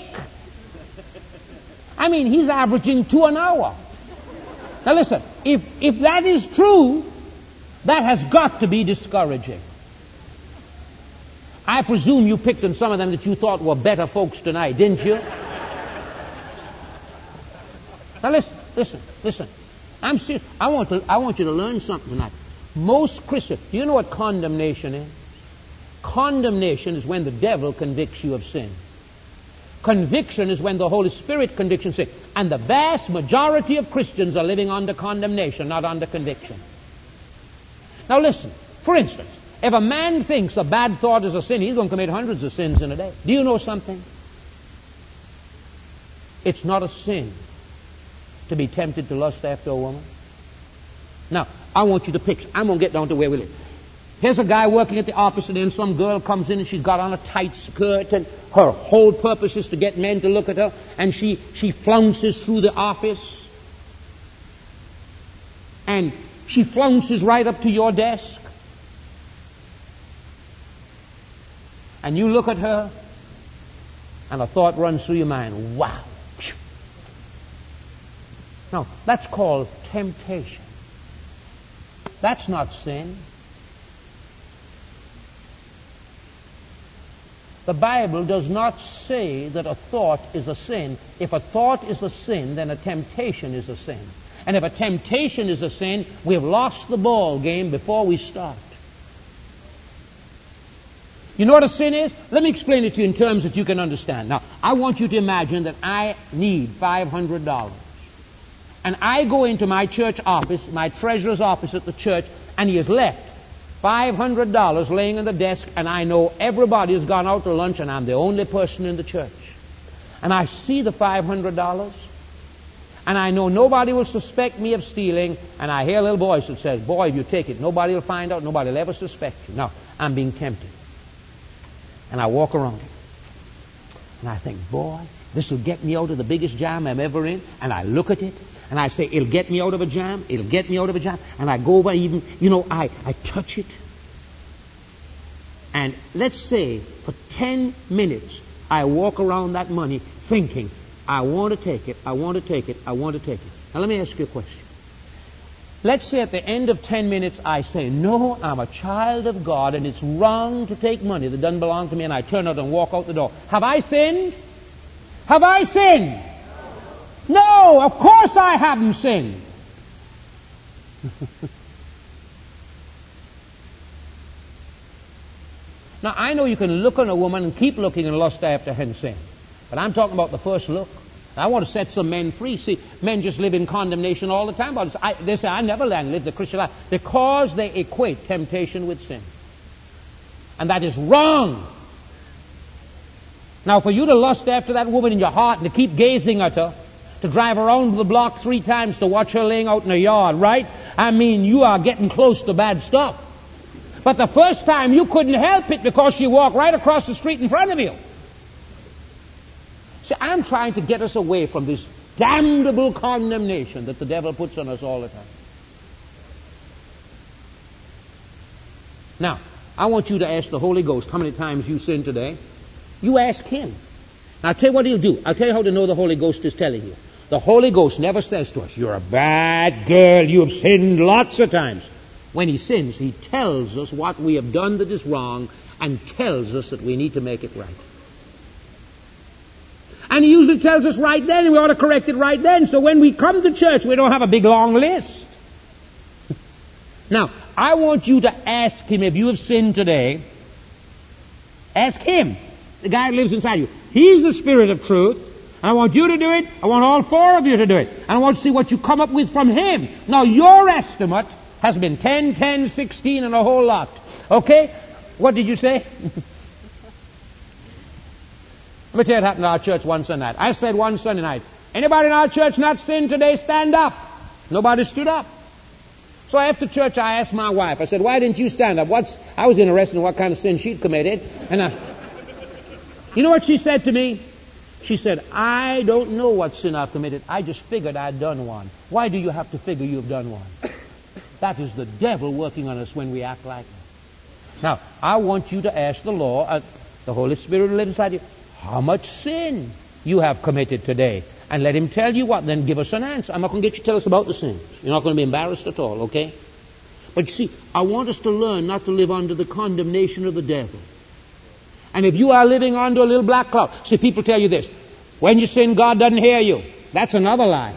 I mean, he's averaging 2 an hour. Now listen, if that is true, that has got to be discouraging. I presume you picked on some of them that you thought were better folks tonight, didn't you? Now listen. I'm serious. I want you to learn something tonight. Most Christians, do you know what condemnation is? Condemnation is when the devil convicts you of sin. Conviction is when the Holy Spirit convicts you of sin. And the vast majority of Christians are living under condemnation, not under conviction. Now listen, for instance, if a man thinks a bad thought is a sin, he's going to commit hundreds of sins in a day. Do you know something? It's not a sin to be tempted to lust after a woman. Now, I want you to picture. I'm going to get down to where we live. Here's a guy working at the office, and then some girl comes in and she's got on a tight skirt, and her whole purpose is to get men to look at her, and she flounces through the office. And she flounces right up to your desk. And you look at her, and a thought runs through your mind, wow. Now, that's called temptation. That's not sin. The Bible does not say that a thought is a sin. If a thought is a sin, then a temptation is a sin. And if a temptation is a sin, we've lost the ball game before we start. You know what a sin is? Let me explain it to you in terms that you can understand. Now, I want you to imagine that I need $500. And I go into my church office, my treasurer's office at the church, and he has left $500 laying on the desk, and I know everybody has gone out to lunch, and I'm the only person in the church. And I see the $500, and I know nobody will suspect me of stealing, and I hear a little voice that says, boy, if you take it, nobody will find out, nobody will ever suspect you. Now, I'm being tempted. And I walk around it. And I think, boy, this will get me out of the biggest jam I'm ever in. And I look at it, and I say, it'll get me out of a jam, it'll get me out of a jam. And I go over even, I touch it. And let's say for 10 minutes, I walk around that money thinking, I want to take it, I want to take it, I want to take it. Now let me ask you a question. Let's say at the end of 10 minutes I say, no, I'm a child of God and it's wrong to take money that doesn't belong to me, and I turn out and walk out the door. Have I sinned? Have I sinned? No, of course I haven't sinned. Now, I know you can look on a woman and keep looking and lust after her and sin. But I'm talking about the first look. I want to set some men free. See, men just live in condemnation all the time. They say, I never lived the Christian life, because they equate temptation with sin. And that is wrong. Now, for you to lust after that woman in your heart and to keep gazing at her, to drive around the block 3 times to watch her laying out in her yard, right? I mean, you are getting close to bad stuff. But the first time you couldn't help it because she walked right across the street in front of you. See, I'm trying to get us away from this damnable condemnation that the devil puts on us all the time. Now, I want you to ask the Holy Ghost how many times you sinned today. You ask Him. Now, I'll tell you what He'll do. I'll tell you how to know the Holy Ghost is telling you. The Holy Ghost never says to us, you're a bad girl, you have sinned lots of times. When He sins, He tells us what we have done that is wrong and tells us that we need to make it right. And He usually tells us right then, and we ought to correct it right then. So when we come to church, we don't have a big long list. Now, I want you to ask Him if you have sinned today. Ask Him, the guy who lives inside you. He's the Spirit of truth. And I want you to do it. I want all 4 of you to do it. And I want to see what you come up with from Him. Now, your estimate has been 10, 10, 16, and a whole lot. Okay? What did you say? Let me tell you what happened to our church one Sunday night. I said one Sunday night, anybody in our church not sinned today, stand up. Nobody stood up. So after church, I asked my wife, I said, why didn't you stand up? I was interested in what kind of sin she'd committed. And you know what she said to me? She said, I don't know what sin I've committed. I just figured I'd done one. Why do you have to figure you've done one? That is the devil working on us when we act like that. Now, I want you to ask the Lord, the Holy Spirit who lives inside you, how much sin you have committed today. And let Him tell you what, then give us an answer. I'm not going to get you to tell us about the sins. You're not going to be embarrassed at all, okay? But you see, I want us to learn not to live under the condemnation of the devil. And if you are living under a little black cloud, see, people tell you this: when you sin, God doesn't hear you. That's another lie.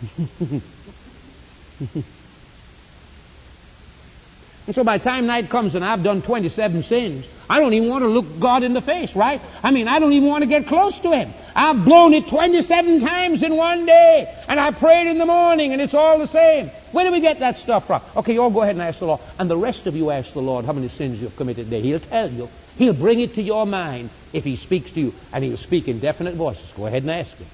And so by the time night comes and I've done 27 sins, I don't even want to look God in the face, right? I mean, I don't even want to get close to Him. I've blown it 27 times in one day, and I prayed in the morning, and it's all the same. Where do we get that stuff from? Okay, you all go ahead and ask the Lord. And the rest of you ask the Lord how many sins you've committed today. He'll tell you. He'll bring it to your mind if He speaks to you, and He'll speak in definite voices. Go ahead and ask Him.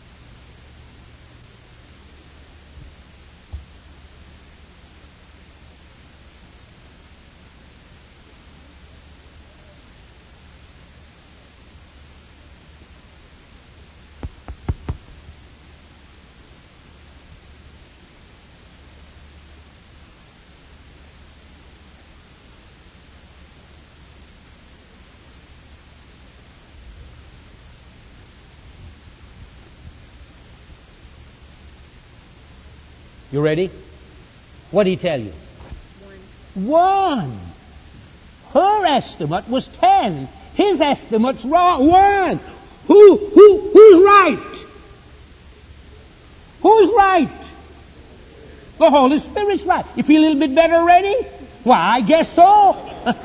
You ready? What did he tell you? 1. Her estimate was 10. His estimate's wrong. 1. Who's right? Who's right? The Holy Spirit's right. You feel a little bit better already? Why, I guess so.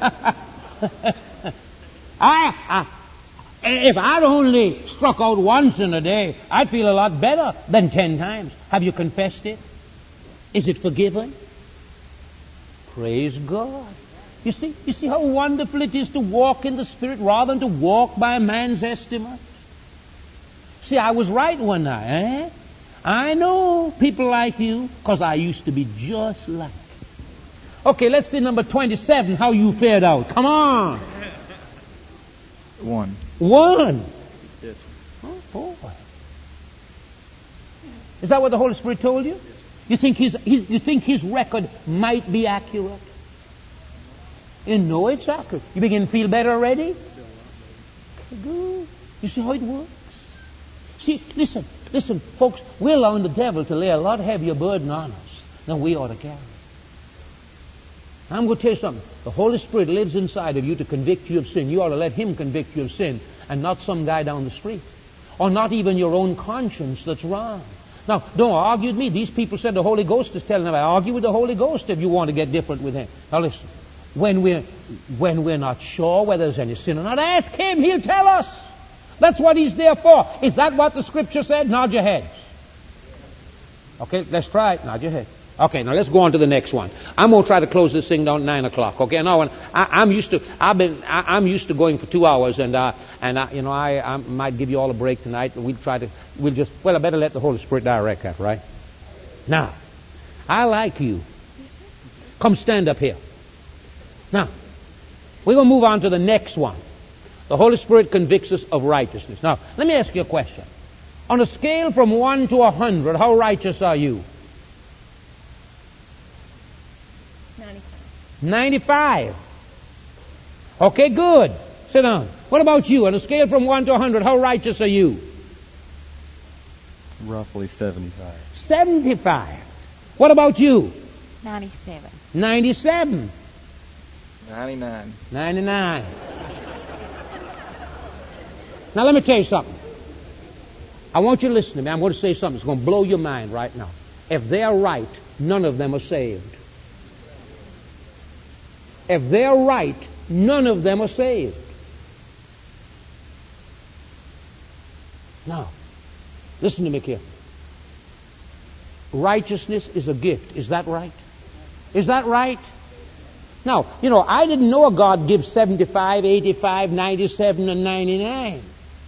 If I'd only struck out once in a day, I'd feel a lot better than 10 times. Have you confessed it? Is it forgiven? Praise God. You see how wonderful it is to walk in the Spirit rather than to walk by man's estimate? See, I was right one night, eh? I know people like you, because I used to be just like you. Okay, let's see number 27, how you fared out. Come on. 1. 1. Yes. Oh, boy. Is that what the Holy Spirit told you? You think his record might be accurate? You know it's accurate. You begin to feel better already? Good. You see how it works? See, listen, folks, we're allowing the devil to lay a lot heavier burden on us than we ought to carry. I'm going to tell you something. The Holy Spirit lives inside of you to convict you of sin. You ought to let Him convict you of sin, and not some guy down the street, or not even your own conscience that's wrong. Now, don't argue with me. These people said the Holy Ghost is telling them. I argue with the Holy Ghost if you want to get different with Him. Now listen, when we're not sure whether there's any sin or not, ask Him. He'll tell us. That's what He's there for. Is that what the Scripture said? Nod your heads. Okay, let's try it. Nod your head. Okay, now let's go on to the next one. I'm going to try to close this thing down at 9 o'clock. Okay, now I'm used to going for 2 hours, and I might give you all a break tonight, and I better let the Holy Spirit direct that, right? Now, I like you. Come stand up here. Now, we're going to move on to the next one. The Holy Spirit convicts us of righteousness. Now, let me ask you a question. On a scale from 1 to 100, how righteous are you? 95. Okay, good. Sit down. What about you? On a scale from 1 to 100, how righteous are you? Roughly 75. 75. What about you? 97. 97. 99. 99. Now let me tell you something. I want you to listen to me. I'm going to say something that's going to blow your mind right now. If they're right, none of them are saved. If they're right, none of them are saved. Now, listen to me carefully. Righteousness is a gift. Is that right? Is that right? Now, I didn't know God gives 75, 85, 97, and 99.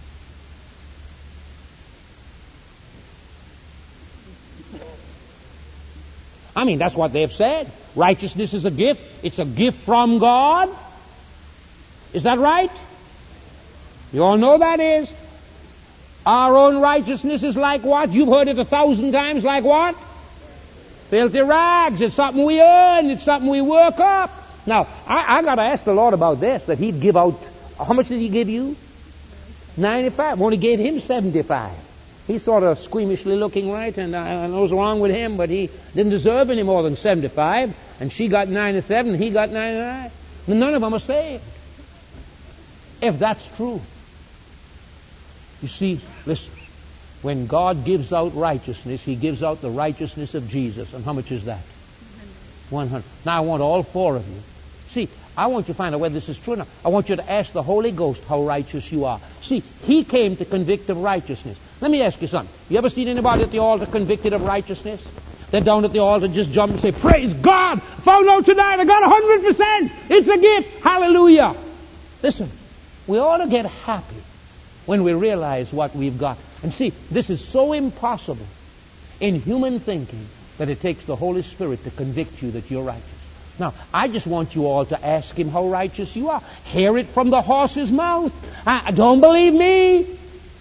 I mean, that's what they've said. Righteousness is a gift. It's a gift from God. Is that right? You all know that is. Our own righteousness is like what? You've heard it 1,000 times, like what? Filthy rags. It's something we earn. It's something we work up. Now, I got to ask the Lord about this, that He'd give out, how much did He give you? 95. Only gave him 75. He's sort of squeamishly looking, right? And I know what's wrong with him, but he didn't deserve any more than 75. And she got 97, and he got 99. And none of them are saved. If that's true. You see, listen, when God gives out righteousness, He gives out the righteousness of Jesus. And how much is that? 100. Now I want all four of you. See, I want you to find out whether this is true or not. I want you to ask the Holy Ghost how righteous you are. See, He came to convict of righteousness. Let me ask you something. You ever seen anybody at the altar convicted of righteousness? They're down at the altar, just jump and say, praise God! Found out tonight, I got 100%! It's a gift! Hallelujah! Listen, we ought to get happy when we realize what we've got. And see, this is so impossible in human thinking that it takes the Holy Spirit to convict you that you're righteous. Now, I just want you all to ask Him how righteous you are. Hear it from the horse's mouth. Don't believe me.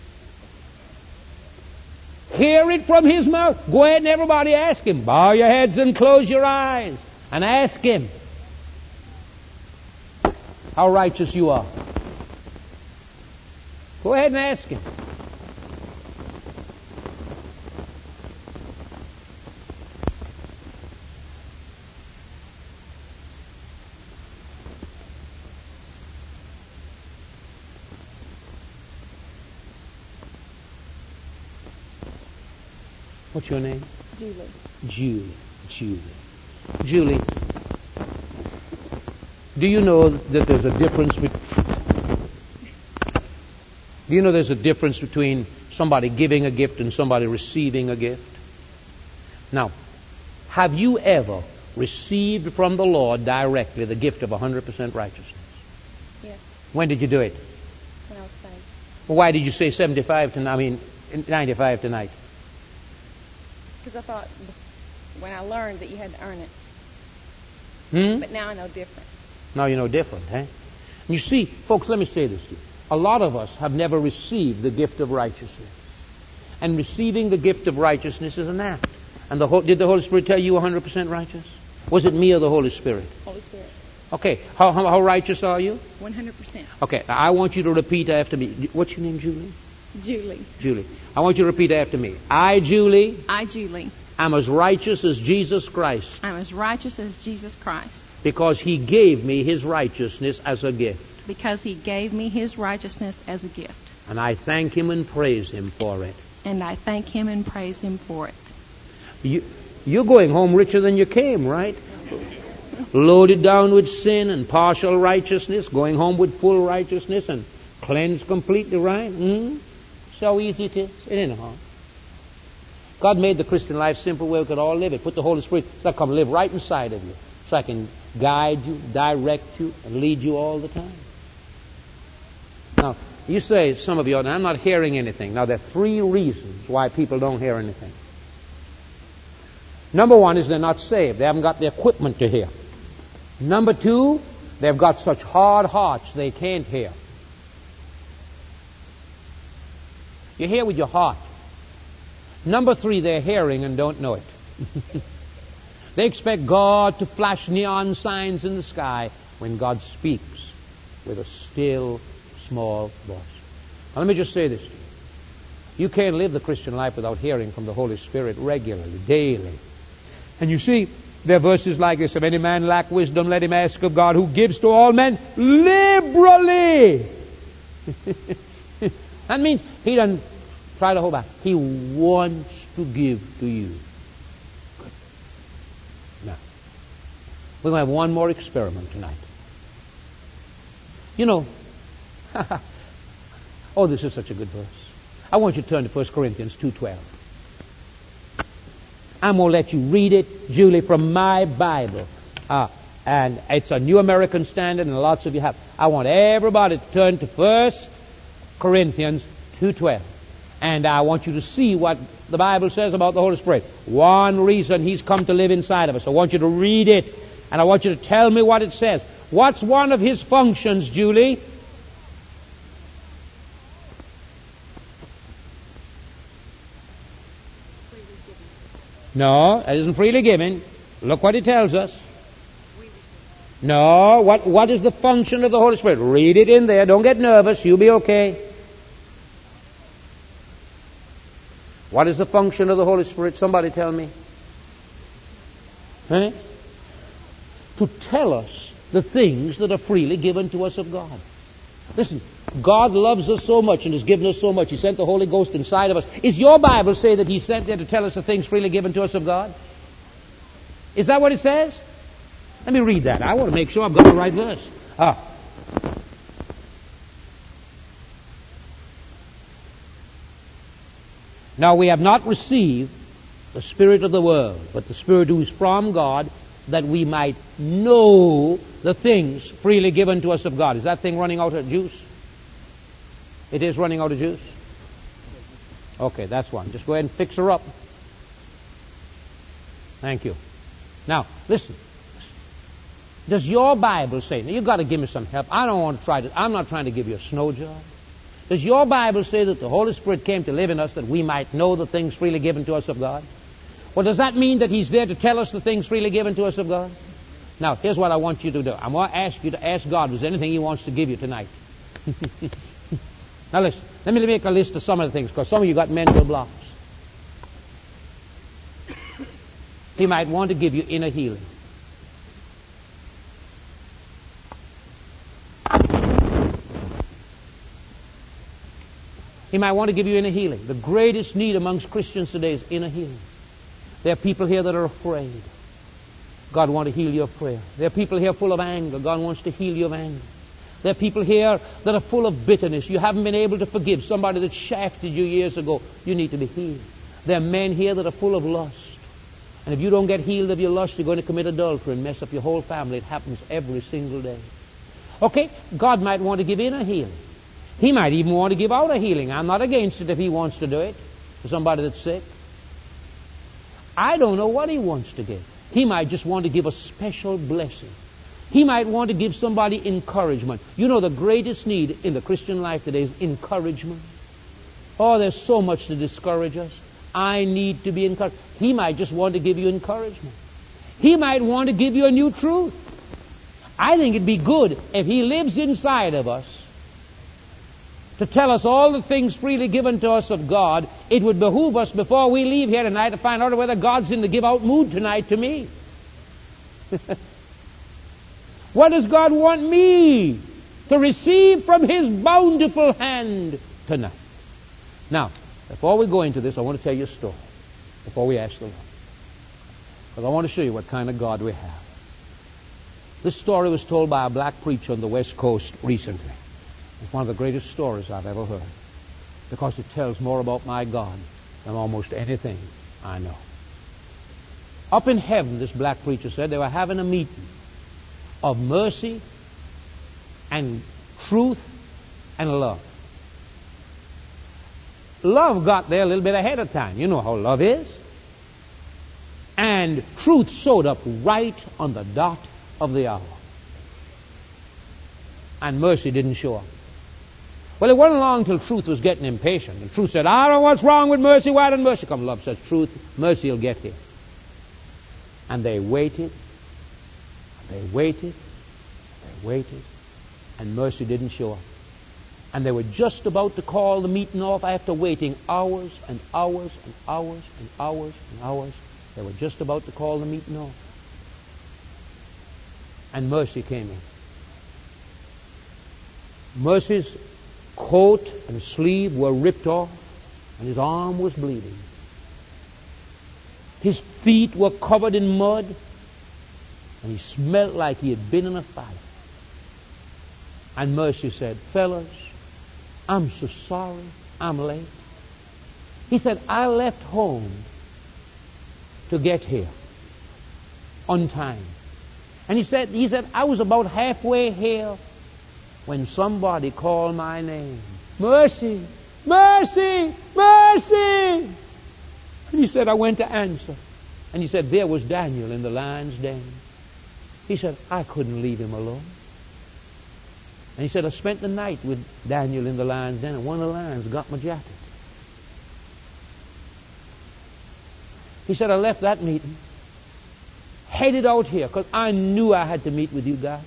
Hear it from His mouth. Go ahead and everybody ask Him. Bow your heads and close your eyes and ask Him how righteous you are. Go ahead and ask Him. What's your name? Julie. Julie. Do you know that there's a difference between somebody giving a gift and somebody receiving a gift? Now, have you ever received from the Lord directly the gift of 100% righteousness? Yes. When did you do it? When I was saved. Well, why did you say 95 tonight? Because I thought when I learned that you had to earn it. But now I know different. Now you know different, eh? You see, folks, let me say this to you. A lot of us have never received the gift of righteousness. And receiving the gift of righteousness is an act. And did the Holy Spirit tell you 100% righteous? Was it me or the Holy Spirit? Holy Spirit. Okay, how righteous are you? 100%. Okay, now I want you to repeat after me. What's your name, Julie? Julie. I want you to repeat after me. I, Julie, am as righteous as Jesus Christ. I'm as righteous as Jesus Christ. Because He gave me His righteousness as a gift. Because He gave me His righteousness as a gift. And I thank Him and praise Him for it. You're going home richer than you came, right? Loaded down with sin and partial righteousness, going home with full righteousness and cleansed completely, right? So easy it is. It ain't hard. God made the Christian life simple where we could all live it. Put the Holy Spirit to come live right inside of you, so I can guide you, direct you, and lead you all the time. Now, you say, some of you, and I'm not hearing anything. Now, there are 3 reasons why people don't hear anything. Number 1 is they're not saved. They haven't got the equipment to hear. Number 2, they've got such hard hearts they can't hear. You hear with your heart. Number 3, they're hearing and don't know it. They expect God to flash neon signs in the sky when God speaks with a still, small voice. Now, let me just say this to you. You can't live the Christian life without hearing from the Holy Spirit regularly, daily. And you see, there are verses like this: if any man lack wisdom, let him ask of God, who gives to all men liberally. That means He doesn't try to hold back. He wants to give to you. Now, we're going to have one more experiment tonight. You know, oh, this is such a good verse. I want you to turn to 1 Corinthians 2:12. I'm going to let you read it, Julie, from my Bible. And it's a New American Standard, and lots of you have. I want everybody to turn to 1 Corinthians 2:12. And I want you to see what the Bible says about the Holy Spirit. One reason He's come to live inside of us. I want you to read it, and I want you to tell me what it says. What's one of His functions, Julie? No, that isn't freely given. Look what it tells us. No, what is the function of the Holy Spirit? Read it in there. Don't get nervous. You'll be okay. What is the function of the Holy Spirit? Somebody tell me. To tell us the things that are freely given to us of God. Listen, God loves us so much and has given us so much. He sent the Holy Ghost inside of us. Is your Bible say that He sent there to tell us the things freely given to us of God? Is that what it says? Let me read that. I want to make sure I've got the right verse. Now we have not received the Spirit of the world, but the Spirit who is from God, that we might know the things freely given to us of God. Is that thing running out of juice? It is running out of juice? Okay, that's one. Just go ahead and fix her up. Thank you. Now, listen. Does your Bible say, now you've got to give me some help. I don't want to try to, I'm not trying to give you a snow job. Does your Bible say that the Holy Spirit came to live in us that we might know the things freely given to us of God? Well, does that mean that He's there to tell us the things freely given to us of God? Now, here's what I want you to do. I want to ask you to ask God, is there anything He wants to give you tonight? Now listen, let me make a list of some of the things, because some of you got mental blocks. He might want to give you inner healing. He might want to give you inner healing. The greatest need amongst Christians today is inner healing. There are people here that are afraid. God wants to heal your prayer. There are people here full of anger. God wants to heal you of anger. There are people here that are full of bitterness. You haven't been able to forgive somebody that shafted you years ago. You need to be healed. There are men here that are full of lust. And if you don't get healed of your lust, you're going to commit adultery and mess up your whole family. It happens every single day. Okay, God might want to give inner healing. He might even want to give outer healing. I'm not against it if He wants to do it for somebody that's sick. I don't know what He wants to give. He might just want to give a special blessing. He might want to give somebody encouragement. You know, the greatest need in the Christian life today is encouragement. Oh, there's so much to discourage us. I need to be encouraged. He might just want to give you encouragement. He might want to give you a new truth. I think it'd be good if He lives inside of us to tell us all the things freely given to us of God. It would behoove us before we leave here tonight to find out whether God's in the give-out mood tonight to me. What does God want me to receive from His bountiful hand tonight? Now, before we go into this, I want to tell you a story before we ask the Lord. Because I want to show you what kind of God we have. This story was told by a black preacher on the West Coast recently. It's one of the greatest stories I've ever heard, because it tells more about my God than almost anything I know. Up in heaven, this black preacher said, they were having a meeting of mercy and truth and love. Love got there a little bit ahead of time. You know how love is. And truth showed up right on the dot of the hour. And mercy didn't show up. Well, it wasn't long till truth was getting impatient. And truth said, I don't know what's wrong with mercy. Why didn't mercy come? Love says, truth, mercy will get here. And they waited. They waited. They waited. And mercy didn't show up. And they were just about to call the meeting off after waiting hours and hours and hours and hours and hours. They were just about to call the meeting off. And mercy came in. Mercy's coat and sleeve were ripped off, and his arm was bleeding. His feet were covered in mud, and he smelled like he had been in a fire. And Mercy said, fellas, I'm so sorry I'm late. He said, I left home to get here on time. And he said, I was about halfway here when somebody called my name. Mercy, mercy, mercy. And he said, I went to answer. And he said, there was Daniel in the lion's den. He said, I couldn't leave him alone. And he said, I spent the night with Daniel in the lion's den, and one of the lions got my jacket. He said, I left that meeting, headed out here, because I knew I had to meet with you guys.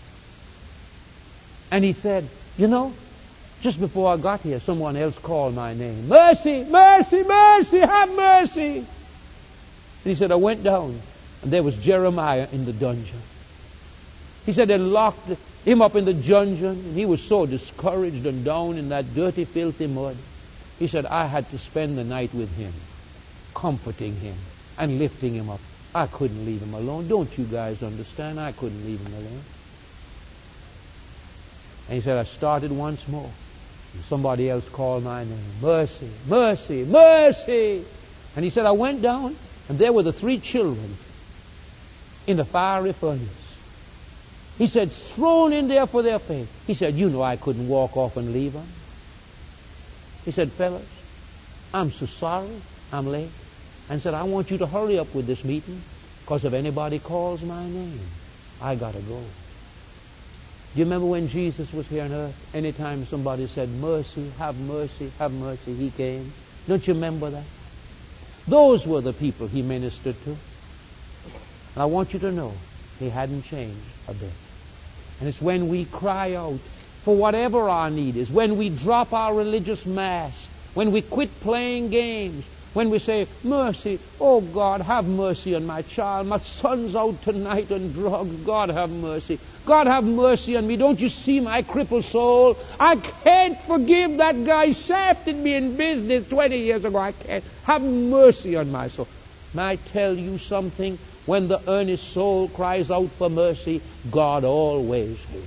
And he said, you know, just before I got here, someone else called my name. Mercy, mercy, mercy, have mercy. And he said, I went down, and there was Jeremiah in the dungeon. He said, they locked him up in the dungeon, and he was so discouraged and down in that dirty, filthy mud. He said, I had to spend the night with him, comforting him and lifting him up. I couldn't leave him alone. Don't you guys understand? I couldn't leave him alone. And he said, I started once more. And somebody else called my name. Mercy, mercy, mercy. And he said, I went down, and there were the 3 children in the fiery furnace. He said, thrown in there for their faith. He said, you know I couldn't walk off and leave them. He said, fellas, I'm so sorry I'm late. And said, I want you to hurry up with this meeting, because if anybody calls my name, I got to go. Do you remember when Jesus was here on earth? Anytime somebody said, mercy, have mercy, he came. Don't you remember that? Those were the people he ministered to. And I want you to know, he hadn't changed a bit. And it's when we cry out for whatever our need is, when we drop our religious mask, when we quit playing games, when we say, mercy, oh God, have mercy on my child. My son's out tonight on drugs. God, have mercy. God, have mercy on me. Don't you see my crippled soul? I can't forgive that guy shafted me in business 20 years ago. I can't. Have mercy on my soul. May I tell you something? When the earnest soul cries out for mercy, God always hears.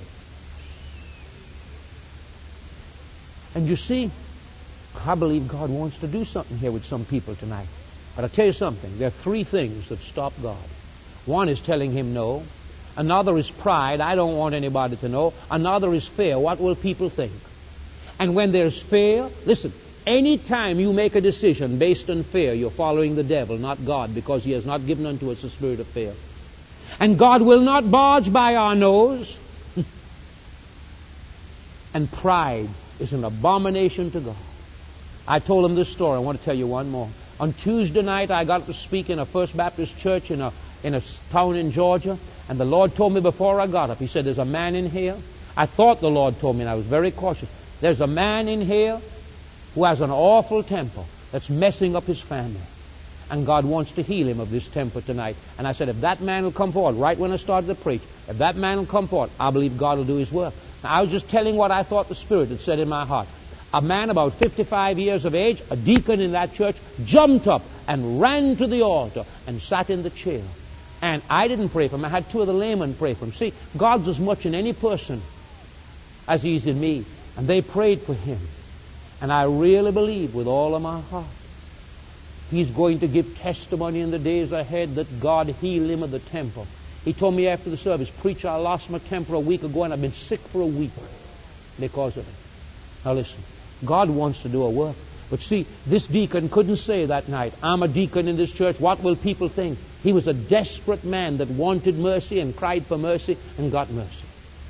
And you see, I believe God wants to do something here with some people tonight. But I'll tell you something. There are 3 things that stop God. One is telling him no. Another is pride. I don't want anybody to know. Another is fear. What will people think? And when there's fear, listen, any time you make a decision based on fear, you're following the devil, not God, because he has not given unto us a spirit of fear. And God will not barge by our nose. And pride is an abomination to God. I told him this story. I want to tell you one more. On Tuesday night, I got to speak in a First Baptist church in a town in Georgia, and the Lord told me before I got up, he said, there's a man in here. I thought the Lord told me, and I was very cautious. There's a man in here who has an awful temper that's messing up his family. And God wants to heal him of this temper tonight. And I said, if that man will come forward, right when I started to preach, if that man will come forward, I believe God will do his work. Now, I was just telling what I thought the Spirit had said in my heart. A man about 55 years of age, a deacon in that church, jumped up and ran to the altar and sat in the chair. And I didn't pray for him. I had 2 of the laymen pray for him. See, God's as much in any person as he's in me. And they prayed for him. And I really believe with all of my heart he's going to give testimony in the days ahead that God healed him of the temper. He told me after the service, preacher, I lost my temper a week ago and I've been sick for a week because of it. Now listen, God wants to do a work. But see, this deacon couldn't say that night, I'm a deacon in this church, what will people think? He was a desperate man that wanted mercy and cried for mercy and got mercy.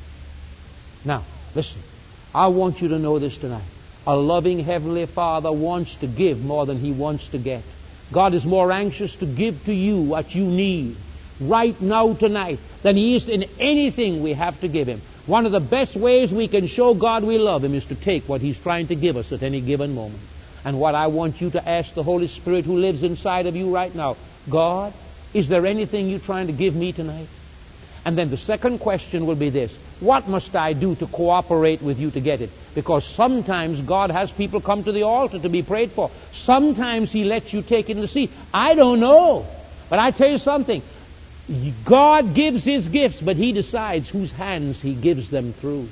Now, listen, I want you to know this tonight. A loving Heavenly Father wants to give more than he wants to get. God is more anxious to give to you what you need right now tonight than he is in anything we have to give him. One of the best ways we can show God we love him is to take what he's trying to give us at any given moment. And what I want you to ask the Holy Spirit who lives inside of you right now, God, is there anything you're trying to give me tonight? And then the second question will be this: what must I do to cooperate with you to get it? Because sometimes God has people come to the altar to be prayed for. Sometimes he lets you take it in the seat. I don't know. But I tell you something. God gives his gifts, but he decides whose hands he gives them through.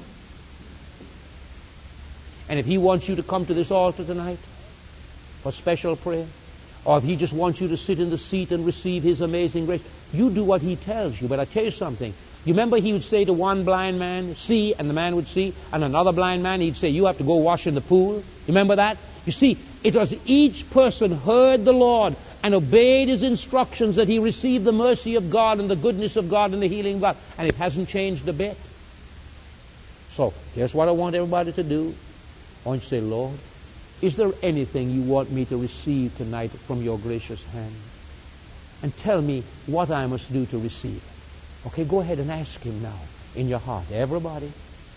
And if he wants you to come to this altar tonight for special prayer, or if he just wants you to sit in the seat and receive his amazing grace, you do what he tells you. But I tell you something. You remember he would say to one blind man, see, and the man would see, and another blind man, he'd say, you have to go wash in the pool. You remember that? You see, it was each person heard the Lord and obeyed his instructions that he received the mercy of God and the goodness of God and the healing of God. And it hasn't changed a bit. So, here's what I want everybody to do. I want you to say, Lord, is there anything you want me to receive tonight from your gracious hand? And tell me what I must do to receive it. Okay, go ahead and ask him now in your heart. Everybody.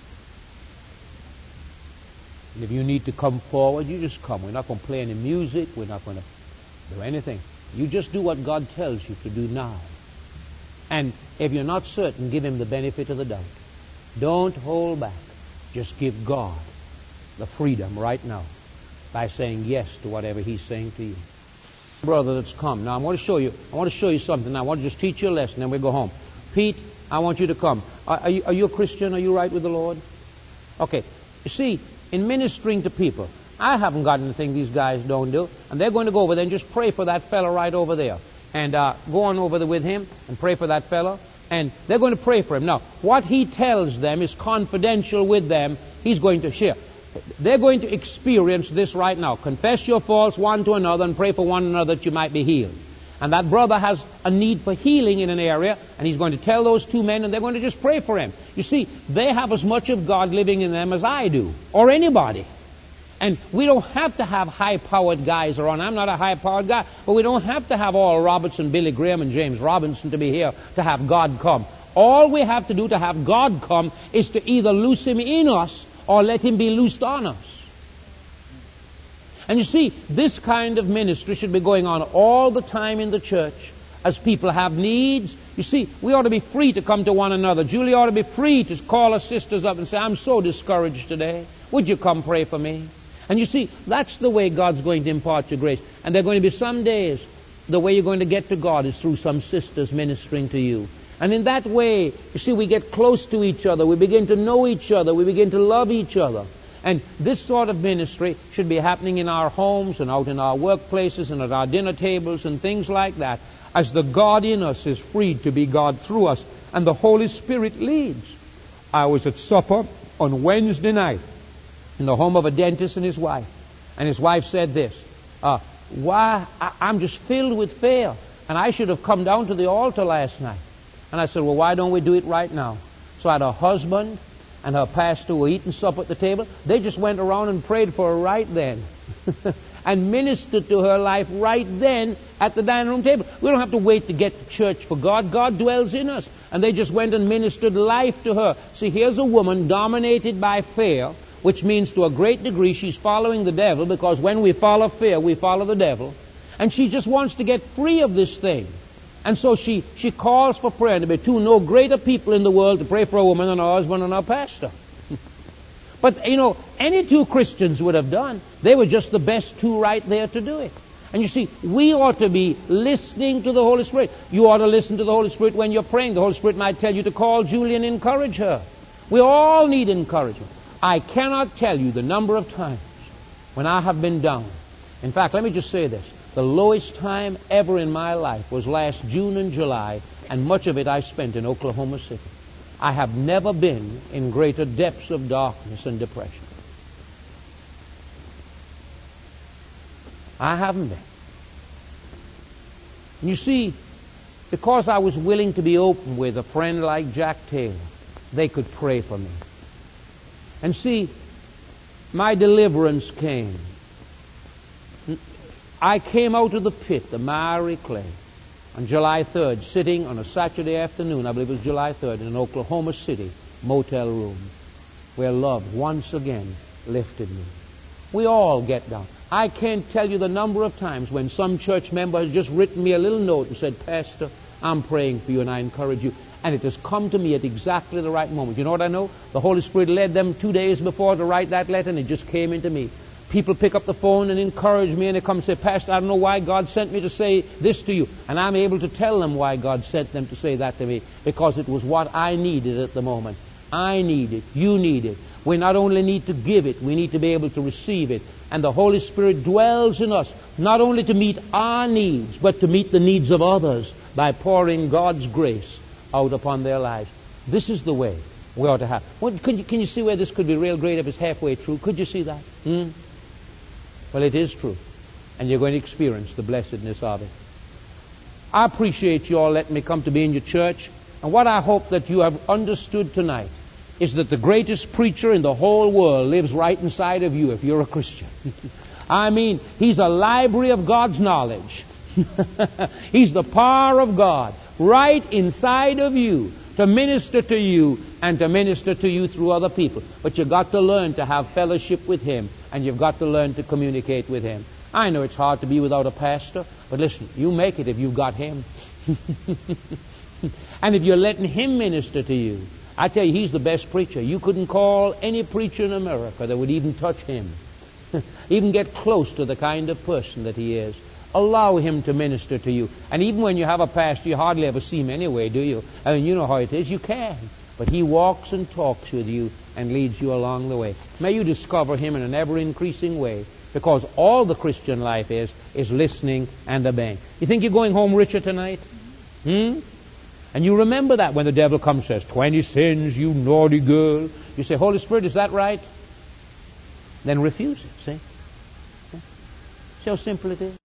And if you need to come forward, you just come. We're not going to play any music. We're not going to do anything. You just do what God tells you to do now. And if you're not certain, give him the benefit of the doubt. Don't hold back. Just give God the freedom right now by saying yes to whatever He's saying to you. Brother that's come. Now I want to show you something. Now I want to just teach you a lesson, then we go home. Pete, I want you to come. Are you a Christian? Are you right with the Lord? Okay. You see, in ministering to people, I haven't got anything these guys don't do, and they're going to go over there and just pray for that fellow right over there. And go on over there with him and pray for that fellow. And they're going to pray for him. Now, what he tells them is confidential with them. He's going to share. They're going to experience this right now. Confess your faults one to another and pray for one another that you might be healed. And that brother has a need for healing in an area, and he's going to tell those two men, and they're going to just pray for him. You see, they have as much of God living in them as I do, or anybody. And we don't have to have high-powered guys around. I'm not a high-powered guy, but we don't have to have all Robertson, Billy Graham, and James Robinson to be here to have God come. All we have to do to have God come is to either loose Him in us or let Him be loosed on us. And you see, this kind of ministry should be going on all the time in the church as people have needs. You see, we ought to be free to come to one another. Julie ought to be free to call her sisters up and say, I'm so discouraged today. Would you come pray for me? And you see, that's the way God's going to impart your grace. And there are going to be some days the way you're going to get to God is through some sisters ministering to you. And in that way, you see, we get close to each other. We begin to know each other. We begin to love each other. And this sort of ministry should be happening in our homes and out in our workplaces and at our dinner tables and things like that, as the God in us is freed to be God through us, and the Holy Spirit leads. I was at supper on Wednesday night in the home of a dentist and his wife. And his wife said this, I'm just filled with fear, and I should have come down to the altar last night. And I said, well, why don't we do it right now? So I had her husband and her pastor were eating supper at the table. They just went around and prayed for her right then and ministered to her life right then at the dining room table. We don't have to wait to get to church for God. God dwells in us. And they just went and ministered life to her. See, here's a woman dominated by fear, which means to a great degree she's following the devil, because when we follow fear, we follow the devil. And she just wants to get free of this thing. And so she calls for prayer. And there be two no greater people in the world to pray for a woman than her husband and her pastor. But, you know, any two Christians would have done. They were just the best two right there to do it. And you see, we ought to be listening to the Holy Spirit. You ought to listen to the Holy Spirit when you're praying. The Holy Spirit might tell you to call Julie and encourage her. We all need encouragement. I cannot tell you the number of times when I have been down. In fact, let me just say this. The lowest time ever in my life was last June and July, and much of it I spent in Oklahoma City. I have never been in greater depths of darkness and depression. I haven't been. And you see, because I was willing to be open with a friend like Jack Taylor, they could pray for me. And see, my deliverance came. I came out of the pit, the miry clay, on July 3rd, sitting on a Saturday afternoon, I believe it was July 3rd, in an Oklahoma City motel room, where love once again lifted me. We all get down. I can't tell you the number of times when some church member has just written me a little note and said, Pastor, I'm praying for you and I encourage you. And it has come to me at exactly the right moment. You know what I know? The Holy Spirit led them 2 days before to write that letter, and it just came into me. People pick up the phone and encourage me, and they come and say, Pastor, I don't know why God sent me to say this to you. And I'm able to tell them why God sent them to say that to me, because it was what I needed at the moment. I need it. You need it. We not only need to give it, we need to be able to receive it. And the Holy Spirit dwells in us, not only to meet our needs, but to meet the needs of others by pouring God's grace out upon their lives. This is the way we ought to have. Well, can you see where this could be real great if it's halfway true? Could you see that? Well, it is true. And you're going to experience the blessedness of it. I appreciate you all letting me come to be in your church. And what I hope that you have understood tonight is that the greatest preacher in the whole world lives right inside of you if you're a Christian. I mean, he's a library of God's knowledge. He's the power of God right inside of you to minister to you and to minister to you through other people. But you've got to learn to have fellowship with Him, and you've got to learn to communicate with Him. I know it's hard to be without a pastor, but listen, you make it if you've got Him. And if you're letting Him minister to you, I tell you, he's the best preacher. You couldn't call any preacher in America that would even touch him, even get close to the kind of person that he is. Allow him to minister to you. And even when you have a pastor, you hardly ever see him anyway, do you? I mean, you know how it is. You can. But he walks and talks with you and leads you along the way. May you discover him in an ever-increasing way, because all the Christian life is listening and obeying. You think you're going home richer tonight? And you remember that when the devil comes and says, 20 sins, you naughty girl. You say, Holy Spirit, is that right? Then refuse it, see? See how simple it is?